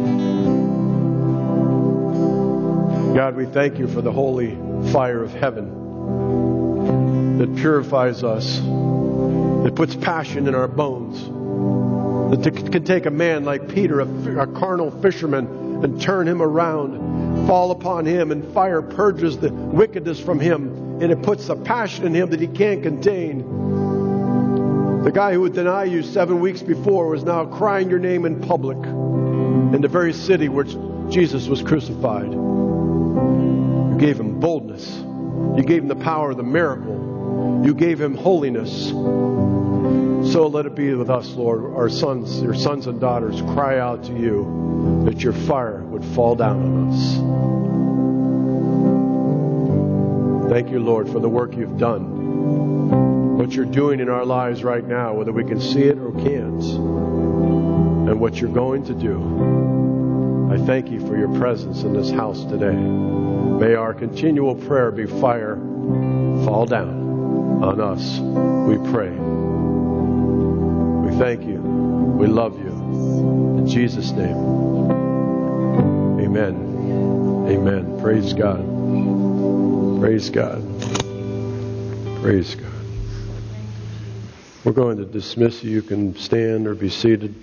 God, we thank you for the holy fire of heaven that purifies us, that puts passion in our bones, that can take a man like Peter, a carnal fisherman, and turn him around, fall upon him, and fire purges the wickedness from him, and it puts a passion in him that he can't contain. The guy who would deny you 7 weeks before was now crying your name in public in the very city where Jesus was crucified. You gave him boldness. You gave him the power of the miracle. You gave him holiness. So let it be with us, Lord. Our sons, your sons and daughters cry out to you that your fire would fall down on us. Thank you, Lord, for the work you've done. What you're doing in our lives right now, whether we can see it or can't. And what you're going to do. I thank you for your presence in this house today. May our continual prayer be fire fall down on us, we pray. We thank you. We love you. In Jesus' name. Amen. Amen. Praise God. Praise God. Praise God. We're going to dismiss you. You can stand or be seated.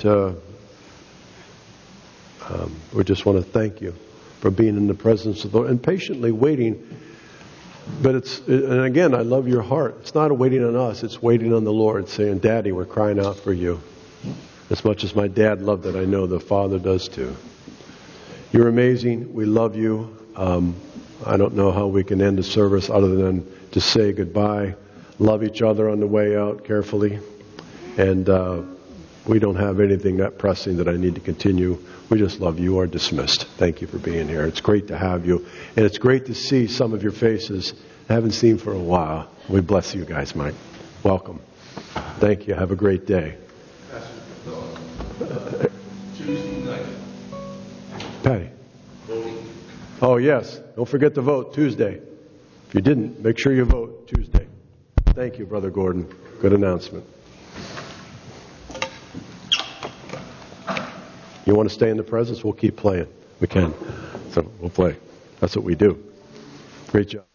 We just want to thank you for being in the presence of the Lord and patiently waiting. But and again, I love your heart. It's not a waiting on us. It's waiting on the Lord, saying, Daddy, we're crying out for you. As much as my dad loved it, I know the Father does too. You're amazing. We love you. I don't know how we can end the service other than to say goodbye. Love each other on the way out carefully. And we don't have anything that pressing that I need to continue. We just love you. You are dismissed. Thank you for being here. It's great to have you. And it's great to see some of your faces I haven't seen for a while. We bless you guys, Mike. Welcome. Thank you. Have a great day. Tuesday night. Patty. Voting. Oh, yes. Don't forget to vote Tuesday. If you didn't, make sure you vote Tuesday. Thank you, Brother Gordon. Good announcement. You want to stay in the presence? We'll keep playing. We can. So we'll play. That's what we do. Great job.